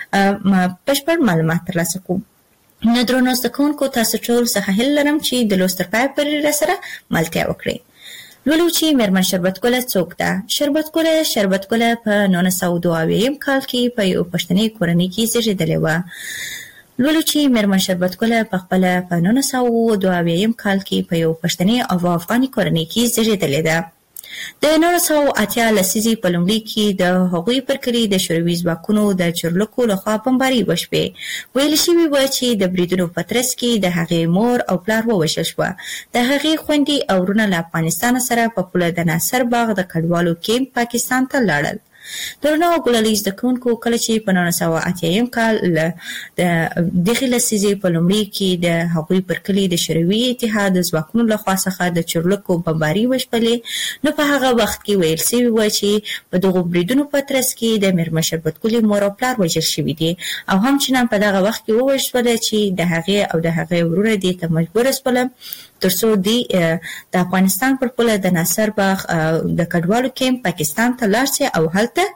[SPEAKER 21] بشپړ معلومات ترلاسه کوو. نو درنو زکونکو تاسو ټول څخه هیله لرم چې د لوست تر پای پورې سره ملتیا وکړئ. لولو چې میرمن شربت ګل څوک ده؟ شربت ګل په 1922 کال کې په یو پښتني کورنۍ کې زیږیدلې و. لولو چې میرمن شربت ګل په خپل په 1922 کال کې په یو پښتني او افغاني کورنۍ کې زیږیدلې ده. د 1980 لسیزې په لومړي کې د هغوی پر کلي د شوروي ځواکونو د چورلکو لخوا بمباري وشوې. ویل شوي و چې د بریدونو په ترڅ کې د هغې مور او پلار ووژل شوه. د هغې خویندې او ورونه له افغانستان سره په پوله د ناصر باغ د کډوالو کیمپ پاکستان ته لاړل. درنو ګلریز زکونکو کله چې په 1980 کال د دغه لسیزې په لومړي کې د هغوی پر کلي د شوروي اتحاد ځواکونو لخوا څخه د چورلکو بمباري وشولې نو په هغه وخت کې ویل شوي و چې په دغو بریدونو په ترڅ کې د میرمن شربت ګلې مور او پلار وژل شوي دي او همچنان په دغه وخت کې ووژل چې د هغې او د هغې ورونه دې ته مجبور شول ترڅو د افغانستان پر پوله د ناصر باغ د کډوالو کیمپ پاکستان ته لاړ شي او هلته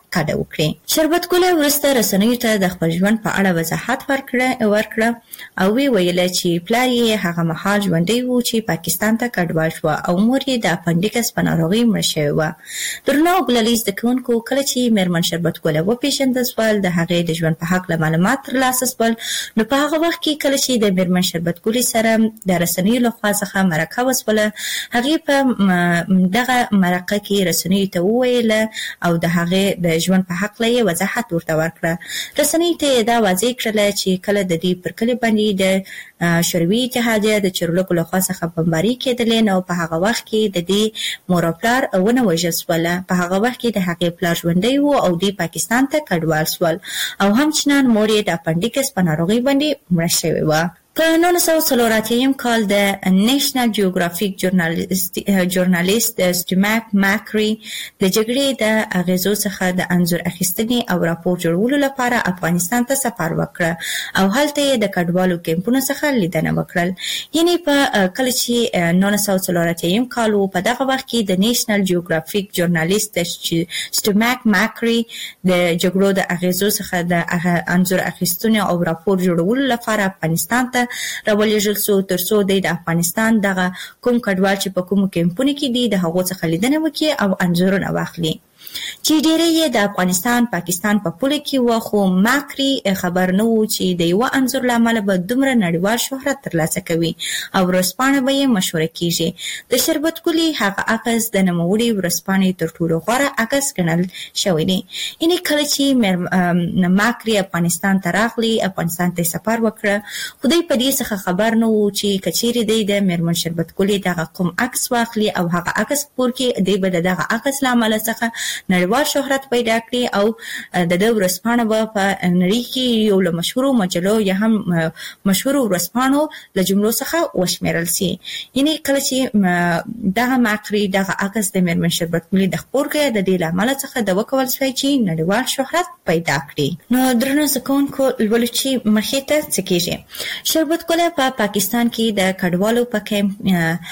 [SPEAKER 21] کډه وکړي. شربت ګل ورسته رسنیو ته د خپل ژوند په اړه وضاحت ورکړه او ویل چې پلار یې هغه مهال ژوندی و چې پاکستان ته کډوال شو او مور یې د اپنډیکس په ناروغي مړه شوې وه. درنو ګللیز د کوونکو کله چې میرمن شربت ګل وپېژندل شول د هغې د ژوند په حق معلومات ترلاسه شول، نو په هغه وخت کې کله چې د میرمن شربت ګل سره د رسنیو لخوا څخه مرکه وسوله، هغې په دغه مرکه کې رسنیو ته وویل او د هغې د ژوند په حق له وضاحت ورته ورکړه. رسنیو ته دا واضح کړله چې کله د دې پر کلي باندې د شوروي اتحادیه د چورلکو لخوا څخه بمباري کېدلې، نو په هغه وخت کې د دې مور او پلار ونه وژل شول. په هغه وخت کې د هغې پلار ژوندی و او دوی پاکستان ته کډوال شول او همچنان مور یې د اپنډیکس په ناروغي باندې مړه شوې وه. په 1984 کال د نیشنل جیوګرافیک ژورنالیست سټیماک ماکری د جګړې د اغیزو څخه د انځور اخیستنې او راپور جوړولو لپاره افغانستان ته سفر وکړ او هلته یې د کډوالو کیمپونو څخه لیدنه وکړل. یعنی په کله چې 1984 کال په دغه وخت کې د نیشنل جیوګرافیک ژورنالیست سټیماک ماکری د جګړو د اغیزو څخه د انځور اخیستنې او راپور جوړولو لپاره افغانستان ته راولېږل شو ترڅو د افغانستان دغه کوم کډوال چې په کومو کیمپونو کې دي د هغو څخه لیدنه وکړي او انځورونه واخلي. چې ډېری یې د افغانستان پاکستان په پوله کې و، خو ماکری خبر نه و چې د یوه انځور له امله به دومره نړیوال شهرت ترلاسه کوي او ورځپاڼه به یې مشهوره کیږي. د شربت ګلې هغه عکس د نوموړي ورځپاڼې تر ټولو غوره عکس ګڼل شوی دی. یعنې کله چې ماکری افغانستان ته راغلی، افغانستان ته سفر وکړه، خو دوی په دې څخه خبر نه و چې کچېرې دی د میرمن شربت ګلې دغه کوم عکس واخلي او هغه عکس خپور کړي، دوی به د دغه عکس له امله څخه نړیوال شهرت پیدا کړي او د دې ورځپاڼه به په نړۍ کې یو له مشهورو مجلو یا هم مشهورو ورځپاڼو له جملو څخه وشمیرل شي. یعنی کله چې دغه ماکری دغه عکس د میرمن شربت ګلې د خپور کړي، د دې له امله څخه د وکول شوی چې نړیوال شهرت پیدا کړي. نو درنو زکونکو لولو چې مخې ته څه کېږي. شربت ګل په پاکستان کې د کډوالو په کیمپ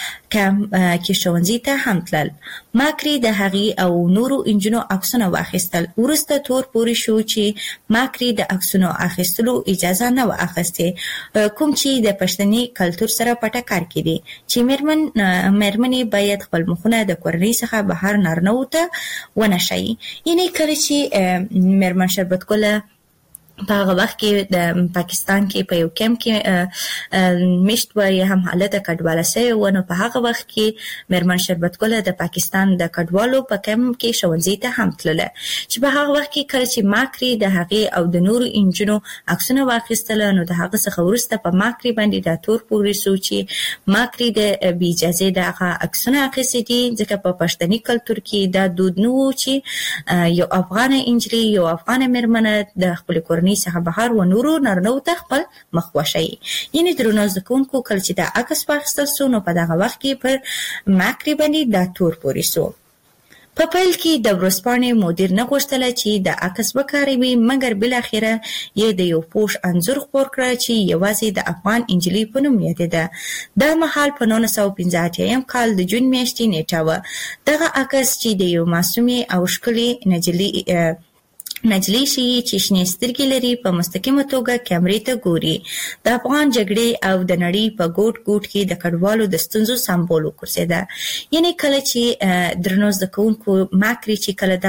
[SPEAKER 21] کې ښوونځي ته هم تلل. ماکری د هغې او نورو انجونو عکسونه واخیستل. وروسته تور پورې شو چې ماکری د عکسونو اخیستلو اجازه نه و اخیستې، کوم چې د پښتني کلتور سره په ټکر کې دي چې میرمنې باید خپل مخونه د کورنۍ څخه بهر نارنوته ونه شي. یعنی کله چې میرمن شربت ګل په هغه وخت کې د پاکستان کې په یو کیمپ کې میشت و یا هم حالته کډواله شوې و، نو په هغه وخت کې میرمن شربت ګل د پاکستان د کډوالو په کیمپ کې ښوونځي ته هم تلله، چې په هغه وخت کې کله چې ماکری د هغې او د نورو انجونو عکسونه واخیستله، نو د هغه څخه وروسته په ماکری باندې دا تور پورې شو چې ماکری د بې اجازې دغه عکسونه اخیستي دي، ځکه په پښتني کلتور کې دا دود نه و چې یو افغانه انجلۍ یو افغانه میرمنه د خپلې کورنۍ څخه بهر و نورو نارینه‌و ته خپل مخ وښیي. یعنې درنو زده کوونکو کله چې دا عکس واخیستل شو، نو په دغه وخت کې پر ماکری باندې دا تور پورې شو. په پیل کې د ورځپاڼې مدیر نه غوښتله چې د عکس وکاروي، مګر بالاخره یې د یو پوش انځور خپور کړ چې یوازې د افغان انجلۍ په نوم یادېده. دا مهال په 1985 کال د جون میاشتې نیټه وه. دغه عکس چې د یو معصومې او ښکلې نجلۍ شي چې شنې سترګې لري په مستقیمه توګه کیمرې ته ګوري، د افغان جګړې او د نړۍ په ګوټ ګوټ کې د کډوالو د ستونزو سمبول وګرځېده. یعنې کله چې درنو زده کوونکو ماکری چې کله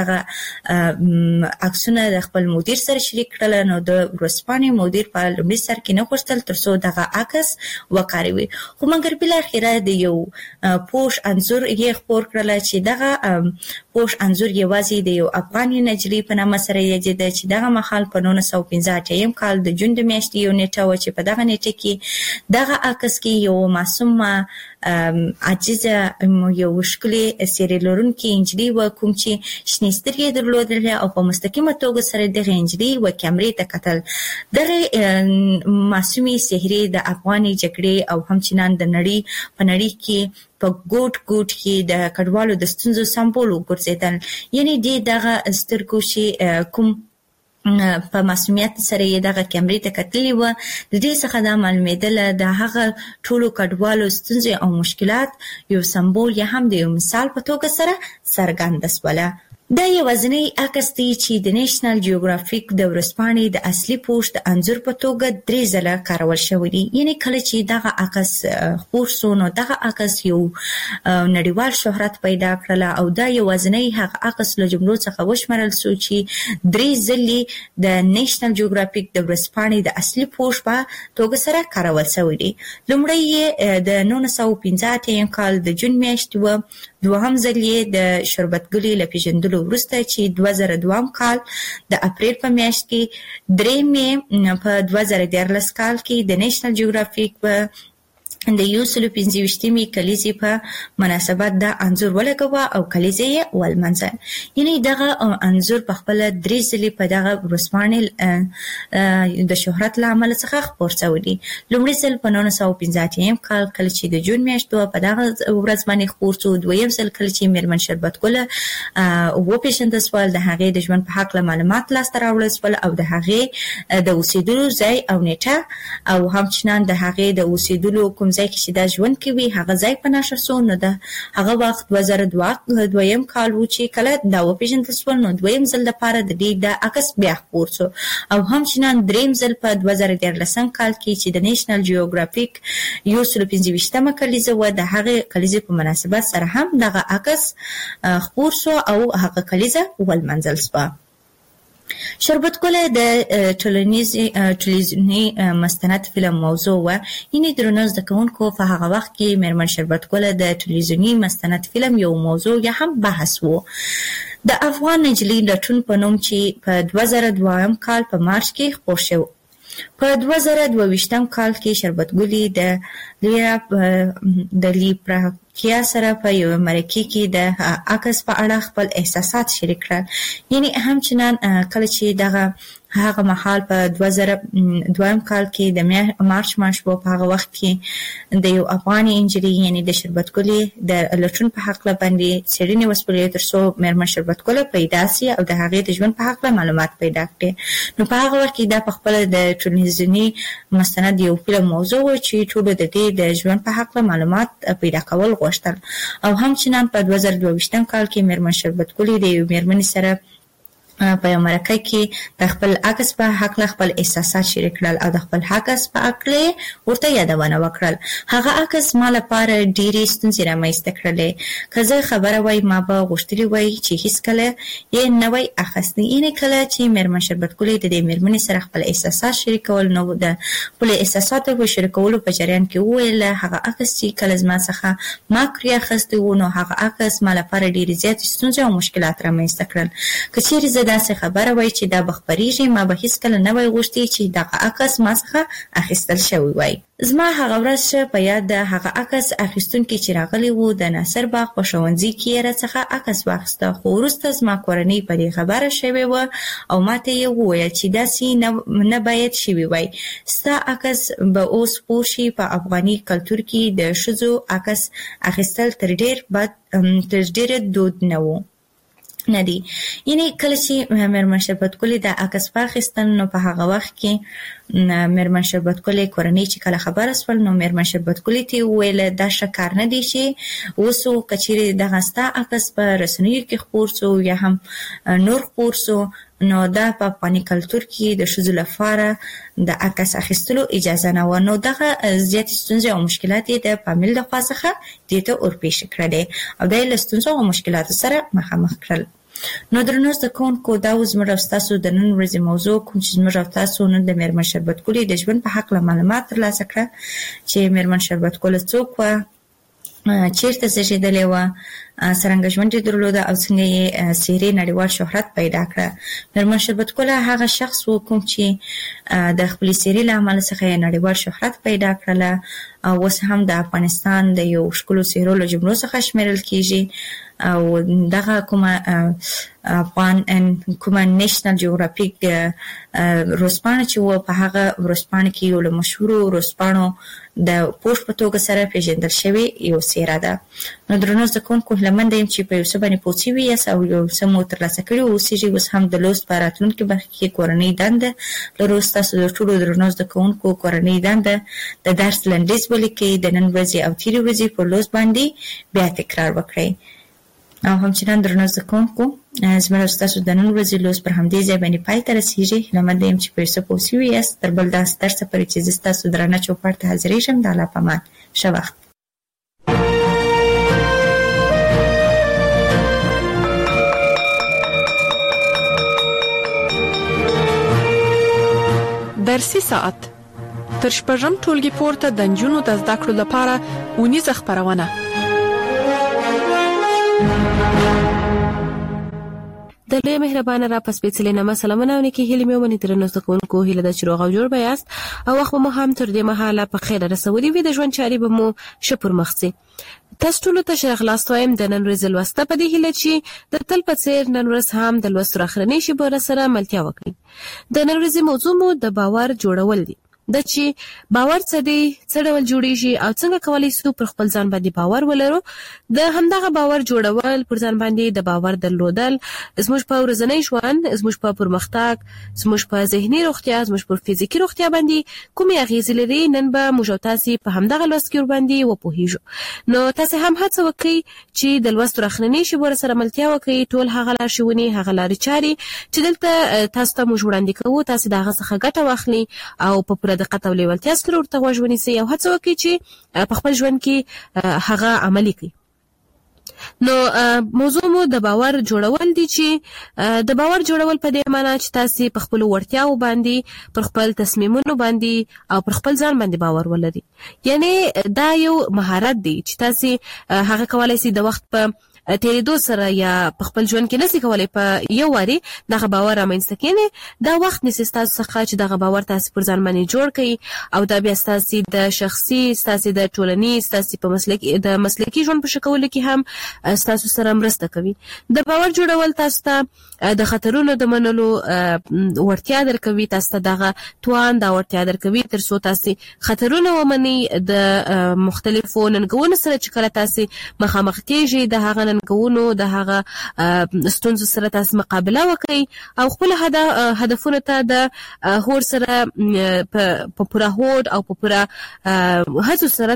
[SPEAKER 21] دغه عکسونه د خپل مدیر سره شریک کړل، نو د ورځپاڼې مدیر په لومړي سر کې نه غوښتل ترڅو دغه عکس وکاروي، خو مګر بالاخره د یو پوش انځور یې خپور کړل چې دغه پوش انځور یوازې د یو افغاني نجلۍ په نامه سره یادېده چې دغه مهال په 1985 کال د جون د میاشتې یو نیټه وه چې په دغه نیټه کې دغه عکس کې یو معصومه عاجزه یو ښکلې څېرې لرونکې نجلۍ وه، کوم چې شنې سترګې درلودلې او په مستقیمه توګه سره دغه نجلۍ و کیمرې ته کتل. دغه معصومې څهرې د افغاني جګړې او همچنان د نړۍ په نړۍ کې په ګوټ ګوټ کې د کډوالو د ستونزو سمبول وګرځېدل. یعنې دغه سترګو چې کوم په معصومیت سره یې دغه کیمرې ته کتلې وه، د دې څخه دا معلومېدله د هغه ټولو کډوالو ستونزې او مشکلات یو سمبول یا هم د یو مثال په توګه سره څرګنده شوله. دا یوازینی عکس دی چې د نېشنل جیوګرافیک د ورځپاڼې د اصلي پوسټ د انځور په توګه 3 ځله کارول شوی دی. یعنی کله چې دغه عکس خپور شو نو دغه عکس یو نړیوال شهرت پیدا کړل او دا یوازینی هغه عکس له جملو څخه وشمارل شو چې 3 ځلې د نېشنل جیوګرافیک د ورځپاڼې د اصلي پوسټ په توګه سره کارول شوی دی. لومړی یې د 1915 کال د جون میاشتې و، دوهم ځل یې د شربتګلې له پیژندلو وروسته چې 2002 کال د اپریل په میاشت کې، درېیم یې په 2014 کال کې د نېشنل جیوګرافیک په د 125مې کلیزې په مناسبت دا انځور ولګوه او کلیزې یې ولمانځه. یعنی دغه انځور په خپل 3 ځلې په دغه ورځپاڼې د شهرت له امله څخه خپور شوی دی. لومړی ځل په 1915 کال کله چې د جون میاشت په دغه ورځ باندې خپور شو، دویم ځل کله چې میرمن شربتګل وپېژندل شول، د هغې د ژوند په هکله معلومات لاسته راوړل شول او د هغې د اوسېدلو ځای او نیټه او همچنان د هغې د اوسېدلو کوم ځای کې چې دا ژوند کوي هغه ځای په نښه شو. نو د هغه وخت 2002 کال و چې کله دا وپېژندل شول، نو دویم ځل لپاره د دې د عکس بیا خپور شو او همچنان درېیم ځل په 2014 کال کې چې د نېشنل جیوګرافیک 125مه کلیزه و، د هغې کلیزې په مناسبت سره هم دغه عکس خپور شو او هغه کلیزه ولمانځل شوه. شربتګل د ټلویزیوني مستند فلم موضوع و. یعنی درنو زده کوونکو په هغه وخت کې میرمن شربتګل د ټلویزیوني مستند فلم یو موضوع یا هم بحث و. د افغان نجلۍ لټون په نوم چې په 2002 کال په مارچ کې خپور شو. په 2022 کال کې شربتګل د لیپراکیا سره په یو مرکه کې د عکس په اړه خپل احساسات شریک کړل. یعنی همچنان کله چې دغه هغه مهال په 2002 کال کې د مارچ میاشت په هغه وخت کې د یو افغاني انجلۍ یعنی د شربتګلې د لټون په حق باندې څېړنې وسپړې ترڅو میرمن شربتګل پیدا سي او د هغې د ژوند په حق معلومات پیدا کړي. نو په هغه وخت کې دا په خپل د ټلویزیوني مستند یو فلم موضوع و چې ټول د دې د ژوند په حق معلومات پیدا کول غوښتل او همچنان په 2022 کال کې میرمن شربتګل د یو میرمنې سره په یو مرکه کې د خپل عکس په حق خپل احساسات شریک کړل او د خپل عکس په اړه ورته یادونه وکړل. هغه عکس ما لپاره ډېرې ستونزې رامنځته کړلې. که زه خبره وای ما به غوښتلي وای چې هیڅکله یې نه وای اخیستی. یعنې کله چې میرمن شربتګل د دې میرمنې سره خپل احساسات شریکول، نو د خپل احساساتو په شریکولو په جریان کې وویل هغه عکس چې کله زما څخه ما کړی اخیستی و، نو هغه عکس ما لپاره ډېرې زیاتې ستونزې او مشکلات رامنځته کړل. که چیرې زه داسې خبره وای چې دا به خپریږي، ما به هیڅکله نه وای غوښتي چې دغه عکس ما څخه اخیستل شوی وای. زما هغه ورځ په یاد ده، هغه عکس اخیستونکي چې راغلی و د ناصر باغ په ښوونځي کې یې راڅخه عکس واخیسته، خو وروسته زما کورنۍ په دې خبره شوې وه او ماته یې وویل چې داسې نه باید شوي وای. ستا عکس به اوس خپور شي. په افغاني کلتور کې د ښځو عکس اخیستل تر ډېره دود نه و. نه دی. یعنی کله چې میرمن شربتګل د عکس واخیستل، نو په هغه وخت کې میرمن شربتګل کورنۍ چې کله خبره شول، نو میرمن شربتګل ته وویل دا ښه کار نه دی چې اوس که چیرې دغه ستا عکس په رسنیو کې خپور شو یا هم نور خپور شو، نو دا په افغاني کلتور کې د ښځو لپاره د عکس اخیستلو اجازه نه وه. نو دغه زیاتې ستونزې او مشکلات یې د فامیل لخوا څخه دې ته ورپېښې کړلې او دا یې له ستونزو او مشکلاتو سره مخامخ کړل. نو درنو زده کوونکو، دا و زموږ او ستاسو د نن ورځې موضوع، کوم چې زموږ او تاسو نن د میرمن شربتګل د ژوند په هکله معلومات ترلاسه کړه چې میرمن شربتګل څوک وه، چیرته زیږېدلې وه، څرنګه ژوند یې درلوده او څنګه یې څېرې نړیوال شهرت پیدا کړه. میرمن شربتګل هغه شخص و کوم چې د خپلې څېرې له امله څخه یې نړیوال شهرت پیدا کړله او اوس هم د افغانستان د یو ښکلو څېرو له جملو څخه شمیرل کېږي او دغه کومه نېشنل جیوګرافیک ورځپاڼه چې وه، په هغه ورځپاڼه کې یو له مشهورو ورځپاڼو د پوسټ په توګه سره پیژندل شوې یو څېره ده. نو درنو زده کوونکو، هیله یم چې په یو څه باندې پوه شوي یاست او یو څه مو ترلاسه کړي اوسېږي. اوس هم د لوست په راتلونکي برخه کې کورنۍ دنده لرو. ستاسو د ټولو درنو زده کوونکو کورنۍ دنده د درس لنډیز ولیکئ، د نن ورځې او تېرې ورځې په لوست باندې بیا تکرار وکړئ. او همچنان درنو زده کوونکو، زما تاسو د نن ورځې لوست پر همدې ځای باندې پای ته رسیږي. هیله یم چې په څه پوه شوي یاست. تر بل داسې درس پورې چې زه ستاسو درانه چوپړ ته حاضرېږم. د الله په امان. ښه وخت.
[SPEAKER 5] درسي ساعت تر شپږم ټولګي پورته د نجونو د زده کړو لپاره اونیزه خپرونه.
[SPEAKER 2] د لوی مهربانه را پس پیڅلې نامه سلامونه او نیکی هیلې مې ونې ترنو زدهکوونکو هیله ده چې روغ او جوړ به یاست او وخت به مو هم تر دې مهاله په خیره رسولي وي. د ژوند چارې به مو ښه پر مخ ځي. تاسو ټولو ته ښه راغلاست وایم د نن ورځې لوسته په دې هیله چې د تل په څېر نن ورځ هم د لوستو اخرنۍ شیبو سره ملتیا وکړئ. د نن ورځې موضوع مو د باور جوړول دی. د چې باور څه دی، څه ډول جوړیږي او څنګه کولی شو پر خپل ځان باندې باور ولرو. د همدغه باور جوړول، پر ځان باندې د باور درلودل زموږ په ورځنی ژوند، زموږ په پرمختګ، زموږ په ذهني روغتیا، زموږ په فزیکي روغتیا باندې کومې اغیزې لري. نن به موږ تاسو په همدغه لوست کې باندې وپوهیږو. نو تاسو هم هڅه وکړئ چې د لوست راخننی شی ور سره ملتیا وکړئ. ټول هغه لارښوونې، هغه لارې چارې چې دلته تاسو ته موږ وړاندې کوو، تاسو دغه څخه ګټه واخلئ او په دقت او لیوالتیا سره ورته غوږ ونیسئ او هڅه وکړئ چې په خپل ژوند کې هغه عملي کړئ. نو موضوع مو د باور جوړول دي چې د باور جوړول په دې معنی چې تاسو په خپل وړتیاو باندې، پر خپل تصمیمونو باندې او پر خپل ځان باندې باور ولرئ. یعنی دا یو مهارت دی چې تاسو هغه کولای شئ د وخت په تیریدو سره یا په خپل ژوند کې نسی کولای په یو واری دغه باور رامنځته کړئ. دا وخت نسی تاسو څخه چې دغه باور تاسو پر ځان باندې جوړ کړئ او دا بیا تاسو د شخصي، تاسو د ټولنیز، تاسو په مسلکي ژوند په شکل کې هم تاسو سره مرسته کوي. د باور جوړول تاسو ته د خطرونو د منلو ورتیا درکوي، تاسو ته دغه توان دا ورتیا درکوي تر څو تاسو خطرونه ومني. د مختلفو ننګونو سره چې کله تاسو مخامخ کیږئ، د هغه ننګونو، د هغه ستونزو سره تاسو مقابله وکړئ او خپل هدفونو ته د هور سره په پوره هوډ او په پوره هڅو سره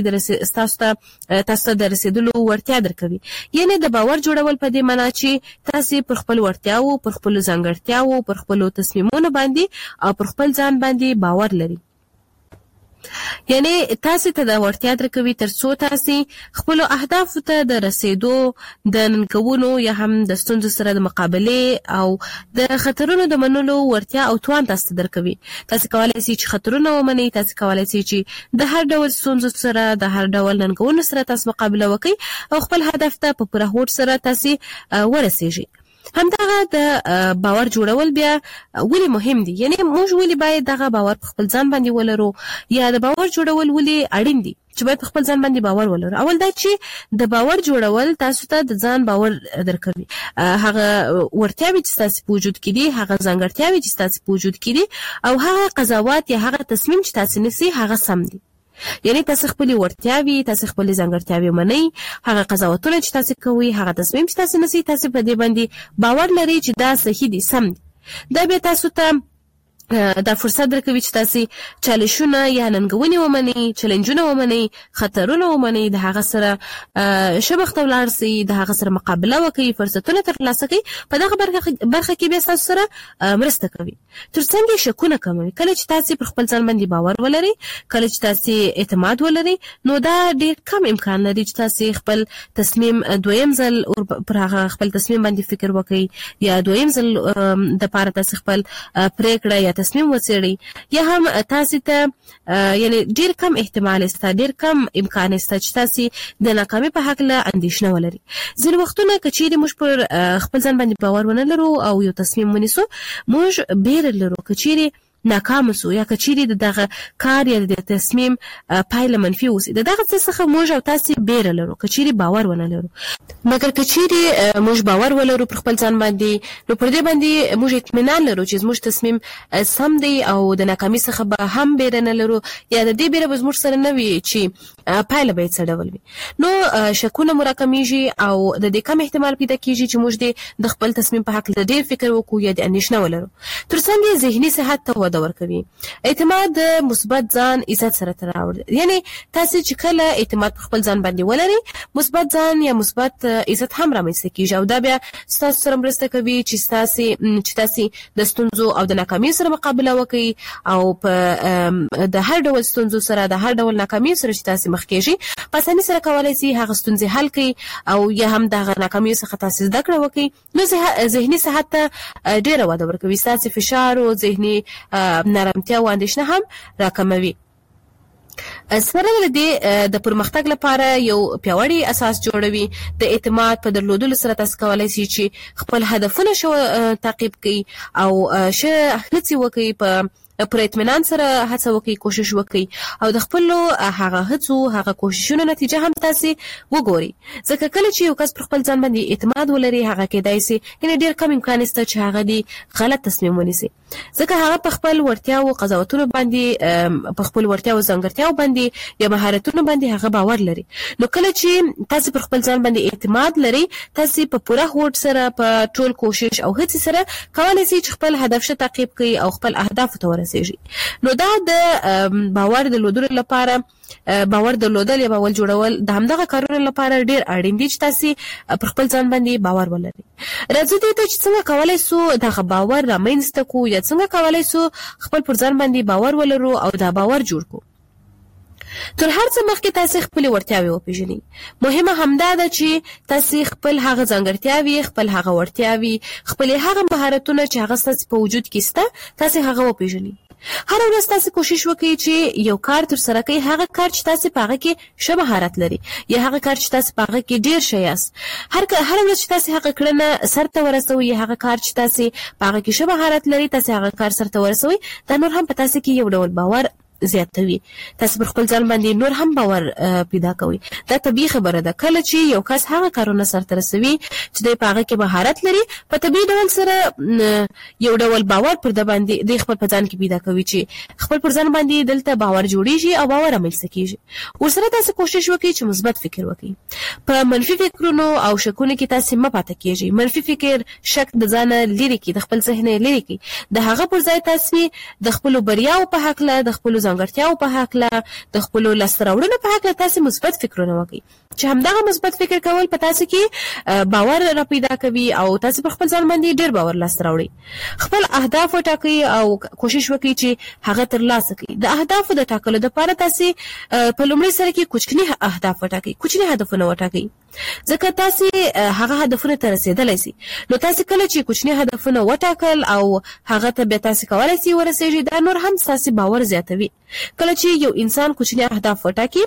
[SPEAKER 2] تاسو ته د رسیدلو ورتیا درکوي. یعنی د باور جوړول په دې معنی چې تاسو پر خپل ورتیاو، پر خپل ځانګړتیاو، پر خپل تصمیمونو باندې او پر خپل ځان باندې باور لري. یعنی تاسو ته د ورتیا درکوي تر څو تاسو خپل اهداف ته د رسیدو، د ننګونو یا هم د ستونزو سره د مقابله او د خطرونو د منلو ورتیا او توان تاسو درکوي. تاسو کولای شئ چې خطرونه ومنئ، تاسو کولای شئ چې د هر ډول ستونزو سره، د هر ډول ننګونو سره تاسو مقابله وکړئ او خپل هدف ته په پوره هوډ سره تاسو ورسیږئ. همدغه د باور جوړول بیا ولې مهم دي؟ یعنی موږ ولې باید دغه باور په خپل ځان باندې ولرو یا د باور جوړول ولې اړین دي چې باید په خپل ځان باندې باور ولرو؟ اول دا چې د باور جوړول تاسو ته د ځان باور درکوي. هغه ورتیاوې چې تاسو په وجود کې دي، هغه ځانګړتیاوې چې تاسو په وجود کې دي او هغه قضاوت یا هغه تصمیم چې تاسو نیسئ هغه سم دي. یعنی تاسو خپل ورتیاوي، تاسو خپل ځانګړتیاوي منئ، هغه قضاوتونه چې تاسو کوئ، هغه تصمیم چې تاسو نیسئ، تاسو په دې باندې باور لرئ چې دا صحیح دي، سم دي. دا به تاسو ته دا فرصت درکوي چې تاسو چالشونه یا ننګونې ومنئ، چیلنجونه ومنئ، خطرونه ومنئ، د هغه سره شبخته ولاړ سئ، د هغه سره مقابله وکړئ، فرصتونه ترلاسه کړئ. په دغه برخه کې بیا تاسو سره مرسته کوي. ترڅنګ شکونه کموي. کله چې تاسو پر خپل ځان باندې باور ولرئ، کله چې تاسو اعتماد ولرئ، نو دا ډیر کم امکان لري چې تاسو خپل تصمیم دویم ځل پر هغه خپل تصمیم باندې فکر وکړئ یا دویم ځل د پاره تاسو خپل پریکړه یا تصمیم وڅېړئ یا هم تاسو ته یعنی ډیر کم احتمال است، ډیر کم امکان است چې تاسو د ناکامۍ په حق له اندېښنه ولرئ. ځینې وختونه که چیرې موږ پر خپل ځان باندې باور ونه لرو او یو تصمیم ونیسو، موږ بیره لرو که چیرې ناکام سو یا که چیرې دغه کار یا د تصمیم پایله منفي وسی، دغه څه څخه موږ او تاسو بیره لرو که چیرې باور ونه لرو. مګر که چیرې موږ باور ولرو پر خپل ځان باندې، نو پر دې باندې موږ اطمینان لرو چې زموږ تصمیم سم دی او د ناکامۍ څخه به هم بیره نه لرو یا د دې بیره به زموږ سره نه وي چې پایله به څه ډول وي. نو شکونه مو راکمیږي او د دې کم احتمال پیدا کیږي چې موږ د خپل تصمیم په حق ډېر فکر وکړو یا د اندېښنه ولرو. ترڅنګ ذهني صحت ته وده وده ورکوي. اعتماد د مثبت ځان عزت سره تړاو لري. یعنی تاسو چې کله اعتماد په خپل ځان باندې ولري مثبت ځان یا مثبت عزت هم رامنځته کیږي او دا بیا تاسو سره مرسته کوي چې تاسو د ستونزو او د ناکامۍ سره مقابله وکړي او په د هر ډول ستونزو سره د هر ډول ناکامۍ سره چې تاسو مخ کېږي په اسانۍ سره کولای شي هغه ستونزې حل کړي او یا هم د ناکامۍ څخه تاسو زده کړه وکړي. نو ذهني صحت ته ډېره وده ورکوي. تاسو فشار او ذهني نرمتیا او اندېښنه هم راکموي. سره د پرمختګ لپاره یو پیاوړی اساس جوړوي. د اعتماد په درلودلو سره تاسو کولای شئ چې خپل هدفونه تعقیب کړئ او هڅې وکړئ پر اطمینان سره هڅه وکړئ، کوشش وکړئ او د خپل هغه هڅو هغه کوششونو نتیجه هم تاسو وګورئ. ځکه کله چې یو کس پر خپل ځان باندې اعتماد ولري هغه کېدای شي یعنی ډېر کم امکان شته چې هغه دی غلط تصمیم ونیسي، ځکه هغه په خپل ورتیا او قضاوتونو باندې په خپل ورتیا او ځانګړتیاو باندې یا مهارتونو باندې هغه باور لري. نو کله چې تاسو پر خپل ځان باندې اعتماد لري تاسو په پوره هوډ سره په ټول کوشش او هڅې سره کولای شئ چې خپل هدف تعقیب کړئ او خپل اهداف ته ورسیږئ. نو دا د باور درلودلو لپاره باور درلودل یا باور جوړول د همدغه کارونو لپاره ډیر اړین دي چې تاسو پر خپل ځان باندې باور ولرئ. راځي ته چې څنګه کولای شو دا باور رامنځته کو یا څنګه کولای شو خپل پر ځان باندې باور ولرو او دا باور جوړ کو. تر هر څه مخکې تاسو خپل ورتیاوي وپیژنئ. مهمه همدا ده چې تاسو خپل هغه ځانګړتیاوي، خپل هغه ورتیاوي، خپل هغه مهارتونه چې هغه ستاسو په وجود کې شته تاسو هغه وپیژنئ. هر ورځ تاسو کوشش وکړئ چې یو کار تر سره کړئ هغه کار چې تاسو په هغه کې ښه مهارت لري یا هغه کار چې تاسو په هغه کې ډیر ښه یاست. هر ورځ چې تاسو هغه کړنه سرته ورسوي یا هغه کار چې تاسو په هغه کې ښه مهارت لري تاسو هغه کار سرته ورسوي دا نور هم په تاسو کې یو ډول باور زیاتوي. تاسو پر خپل ځان باندې نور هم باور پیدا کوي. دا طبيعي خبره ده. کله چې یو کس هغه کارونه سرته رسوي چې د هغه کې مهارت لري په طبيعي ډول سره یو ډول باور پر د باندې د خپل په ځان کې پیدا کوي چې خپل پر ځان باندې دلته باور جوړیږي او باور رامنځته کیږي. ورسره تاسو کوشش وکړئ چې مثبت فکر وکړئ. په منفي فکرونو او شکونو کې تاسو مه پاتې کیږئ. منفي فکر شک د ځان لري کې د خپل ذهن لري کې د هغه پر ځای تاسو د خپل بریاو په حق له د خپل ځانګړتیاو په حق له د خپل لستراوړنو په حق له تاسو مثبت فکرونه وکړئ چې همدغه مثبت فکر کول په تاسو کې باور را پیدا کوي او تاسو په خپل ځان باندې ډیر باور لستراوړئ. خپل اهداف وټاکئ او کوشش وکړئ چې هغه ترلاسه کړئ. د اهدافو د ټاکلو لپاره تاسو په لومړي سره کې کوچني اهداف وټاکئ، کوچني هدفونه وټاکئ ځکه تاسو هغه هدفونه ته رسیدلای شئ. نو تاسو کله چې کوچني هدفونه وټاکل او هغه ته به تاسو کولای شئ ورسیږئ دا نور هم تاسو باور زیاتوي. کله چې یو انسان کوچني اهداف وټاکي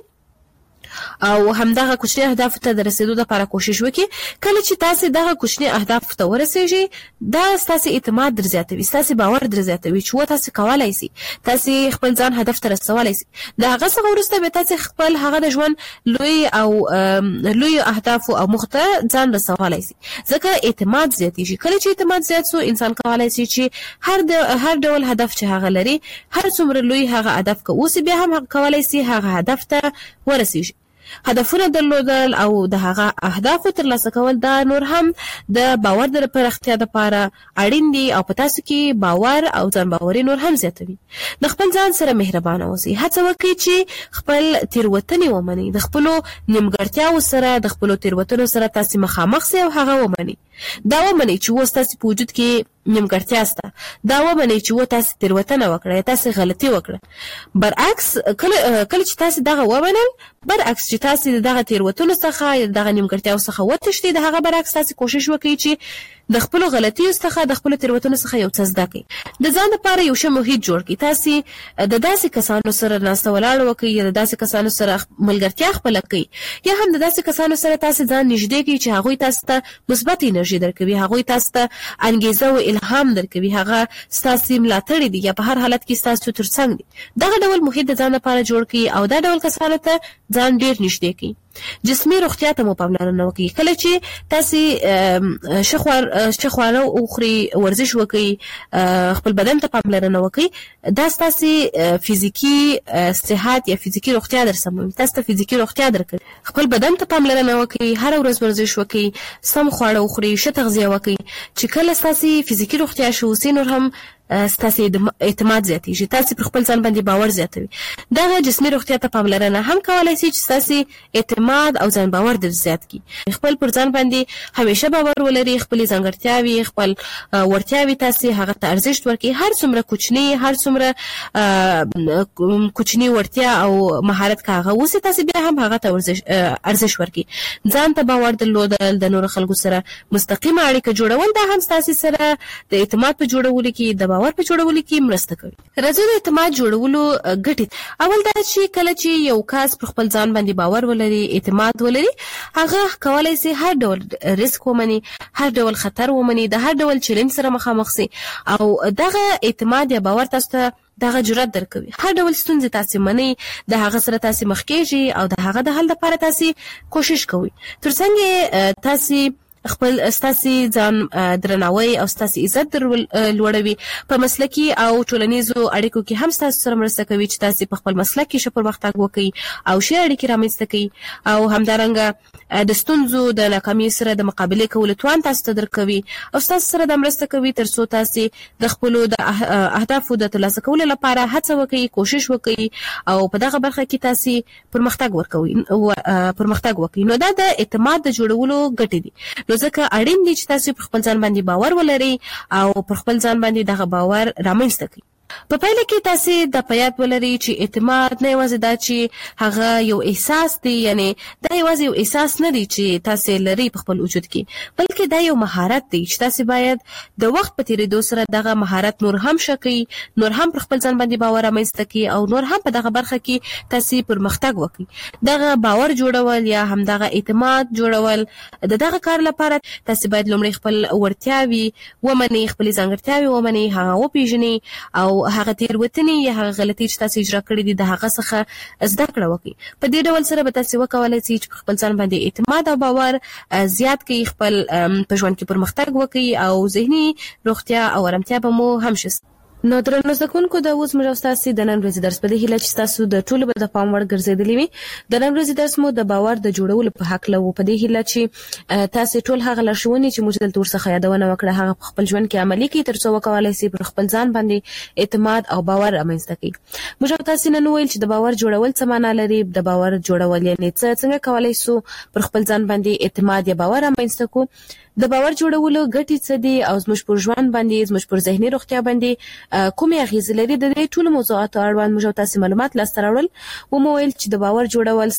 [SPEAKER 2] او همدغه کوچني اهداف ته د رسیدو لپاره کوشش وکړي کله چې تاسو دغه کوچني اهداف ته ورسیږئ دا تاسو اعتماد در زیاتوي، تاسو باور در زیاتوي چې تاسو کولای شئ، تاسو خپل ځان هدف ته رسولای شئ. دا هغه څه ورسته به تاسو خپل هغه د ژوند لوی اهداف او مخته ځان رسولای شئ ځکه اعتماد زیاتېږي. کله چې اعتماد زیات شو انسان کولای شي چې هر ډول هدف چې هغه لري هر څومره لوی هغه هدف کوي بیا هم کولای شي هغه هدف ته ورسیږي. هدفونه درلودل او د هغه اهدافو ترلاسه کول دا نور هم د باور د پراختیا لپاره اړین دي او په تاسو کې باور او ځان باوري نور هم زیاتوي. د خپل ځان سره مهربانه اوسئ. هڅه وکړئ چې خپل تیروتنې ومنئ. د خپل نیمګړتیاو سره د خپل تیروتنو سره تاسو مخامخ سئ او هغه ومنئ. دا ومنئ چې تاسو په وجود کې نیمګړتیا سته. دا ومنئ چې تاسو تیروتنه وکړه، تاسو غلطي وکړه. برعکس کله چې تاسو دغه ومنل برعکس چې تاسو دغه تیروتنو څخه دغه نیمګړتیاو څخه وتښتئ د هغه برعکس تاسو کوشش وکړئ چې د خپل غلطیو څخه د خپل تیروتنو څخه یو څه زده کړئ. د ځان لپاره یو ښه محیط جوړ کړئ. تاسو د داسې کسانو سره ناسته ولاړه وکړئ یا د داسې کسانو سره ملګرتیا خپله کړئ یا هم د داسې کسانو سره تاسو ځان نږدې کړئ چې هغوی تاسو ته مثبت انرژي درکوي، هغوی تاسو ته انګیزه او الهام درکوي، هغه ستاسو ملاتړي دي یا په هر حالت کې ستاسو ترڅنګ دي. دغه ډول محیط د ځان لپاره جوړ کړئ او دا ډول کسانو ته ځان ډیر نږدې کړئ. جسمي روغتیا ته مو پاملرنه وکړئ. کله چې تاسو شخواره او خوري ورزش وکړئ خپل بدن ته پاملرنه وکړئ دا تاسو فزیکی صحت یا فزیکی روغتیا درسموي، تاسو ته فزیکی روغتیا درکوي. خپل بدن ته پاملرنه وکړئ، هر ورځ ورزش وکړئ، سم خواړه وخورئ، ښه تغذیه وکړئ چې کله تاسو فزیکی روغتیا شو نور هم ستاسو اعتماد زیاتېږي، تاسو پر خپل ځان باندې باور زیاتوي. دغه جسمي روغتیا ته پاملرنه هم کولای شي چې تاسو اعتماد او ځان باور در زیات کړي. خپل پر ځان باندې همیشه باور ولري، خپل ځانګړتیاوي، خپل ورتیاوي تاسو هغه ته ارزښت ورکړي. هر څومره کوچنی، هر څومره کوچنی ورتیا او مهارت کاغه اوسه تاسو بیا هم هغه ته ارزښت ورکړي. ځان ته باور درلودل، د نور خلکو سره مستقیمه اړیکه جوړول دا هم تاسو سره د اعتماد په جوړولو کې، د باور په جوړولو کې مرسته کوي. راځي د اعتماد جوړولو ګټې. اول دا چې کله چې یو کس پر خپل ځان باندې باور ولري، اعتماد ولري، هغه کولای شي هر ډول ریسک ومني، هر ډول خطر ومني، د هر ډول چیلنج سره مخامخ شي او دغه اعتماد یا باور تاسو ته دغه جرأت درکوي. هر ډول ستونزې تاسو منئ، د هغه سره تاسو مخ کېږئ او د هغه د حل لپاره تاسو کوشش کوئ. ترڅنګ تاسو خپل ستاسو ځان درناوی او ستاسو عزت لوړوي. په مسلکي او ټولنیزو اړیکو کې هم تاسو سره مرسته کوي چې تاسو په خپل مسلک کې ښه پرمختګ وکړئ او ښه اړیکې رامنځته کړئ او همدارنګه د ستونزو د ناکامۍ سره د مقابله کولو توان تاسو ته درکوي او تاسو سره د مرسته کوي ترڅو تاسو د خپل اهدافو د ترلاسه کولو لپاره هڅه وکړئ، کوشش وکړئ او په دغه برخه کې تاسو پرمختګ وکړئ. نو دا د اعتماد د جوړولو ګټې دي. نو ځکه اړین دي چې تاسو په خپل ځان باندې باور ولرئ او پر خپل ځان باندې دغه باور رامنځته کړئ. په پایله کې تاسو د پیات ولري چې اعتماد نه یوازې دا چې هغه یو احساس دی، یعنی دا یوازې یو احساس نه دی چې تاسو لري په خپل وجود کې، بلکې دا یو مهارت دی چې تاسو باید د وخت په تیریدو سره دغه مهارت نور هم شکي، نور هم پر خپل ځان باندې باور رامنځته کړئ او نور هم په دغه برخه کې تاسو پرمختګ وکړئ. دغه باور جوړول یا هم دغه اعتماد جوړول دغه کار لپاره تاسو باید لومړی خپل ورتیاوي ومنئ، خپل ځانګړتیاوي ومنئ، هغه وپیژنئ او هغه تیروتنې یا هغه غلطۍ چې تاسو اجرا کړې دي د هغه څخه زده کړه وکړئ. په دې ډول سره به تاسو وکولای شئ چې خپل ځان باندې اعتماد او باور زیات کړئ، خپل په ژوند کې پرمختګ وکړئ او ذهني روغتیا او آرامتیا به مو هم شي. نو درنو زده کوونکو د اوس موږ تاسو د نن ورځې درس په دې هیله چې تاسو د ټولو به د پام وړ ګرځېدلی وي. د نن ورځې درس مو د باور د جوړولو په حق له په دې هیله چې تاسو ټول هغه لارښوونې چې موږ دلته ورڅخه یادونه وکړه هغه په خپل ژوند کې عملي کړئ ترڅو وکولای شئ پر خپل ځان باندې اعتماد او باور رامنځته کړئ. موږ تاسو نن ویل چې د باور جوړول څه معنی لري، د باور جوړول یعنی څنګه کولای شو پر خپل ځان باندې اعتماد یا باور رامنځته کړو، د باور جوړولو ګټې څه دي او زموږ پر ژوند باندې، زموږ پر ذهني روغتیا باندې کومې اغیزې لري. د دې ټولو موضوعاتو اړوند موږ تاسو معلومات لاسته راوړل. مو ویل چې د باور جوړول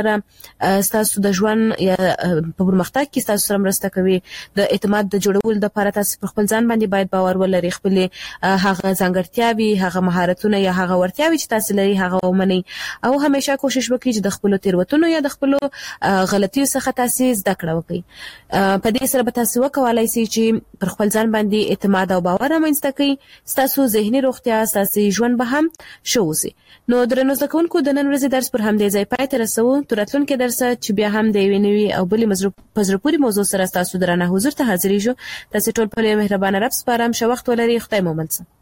[SPEAKER 2] تاسو د ژوند یا په پرمختګ کې تاسو سره مرسته کوي. د اعتماد د جوړولو لپاره تاسو پر خپل ځان باندې باید باور ولرئ، خپل هغه ځانګړتیاوي، هغه مهارتونه یا هغه ورتیاوي چې تاسو لري هغه ومنئ او همیشه کوشش وکړئ چې د خپل تیروتنو یا د خپل غلطیو څخه تاسو زده کړه وکړئ. په دې سره تاسو وکولای شئ چې پر خپل ځان باندې اعتماد او باور رامنځته کړئ. تاسو ذهني روغتیا، تاسو ژوند به هم ښه وي. نو درنو زده کوونکو د نن ورځې درس پر همدې ځای پای ته رسوو. تر راتلونکي درسه چې بیا هم د یوې نوې او بلې په زړه پورې موضوع سره تاسو درنه حضور ته حاضرېږو. تاسو ټول په مهربانه رب سپارم. ښه وخت ولرئ. خدای مو مل شه.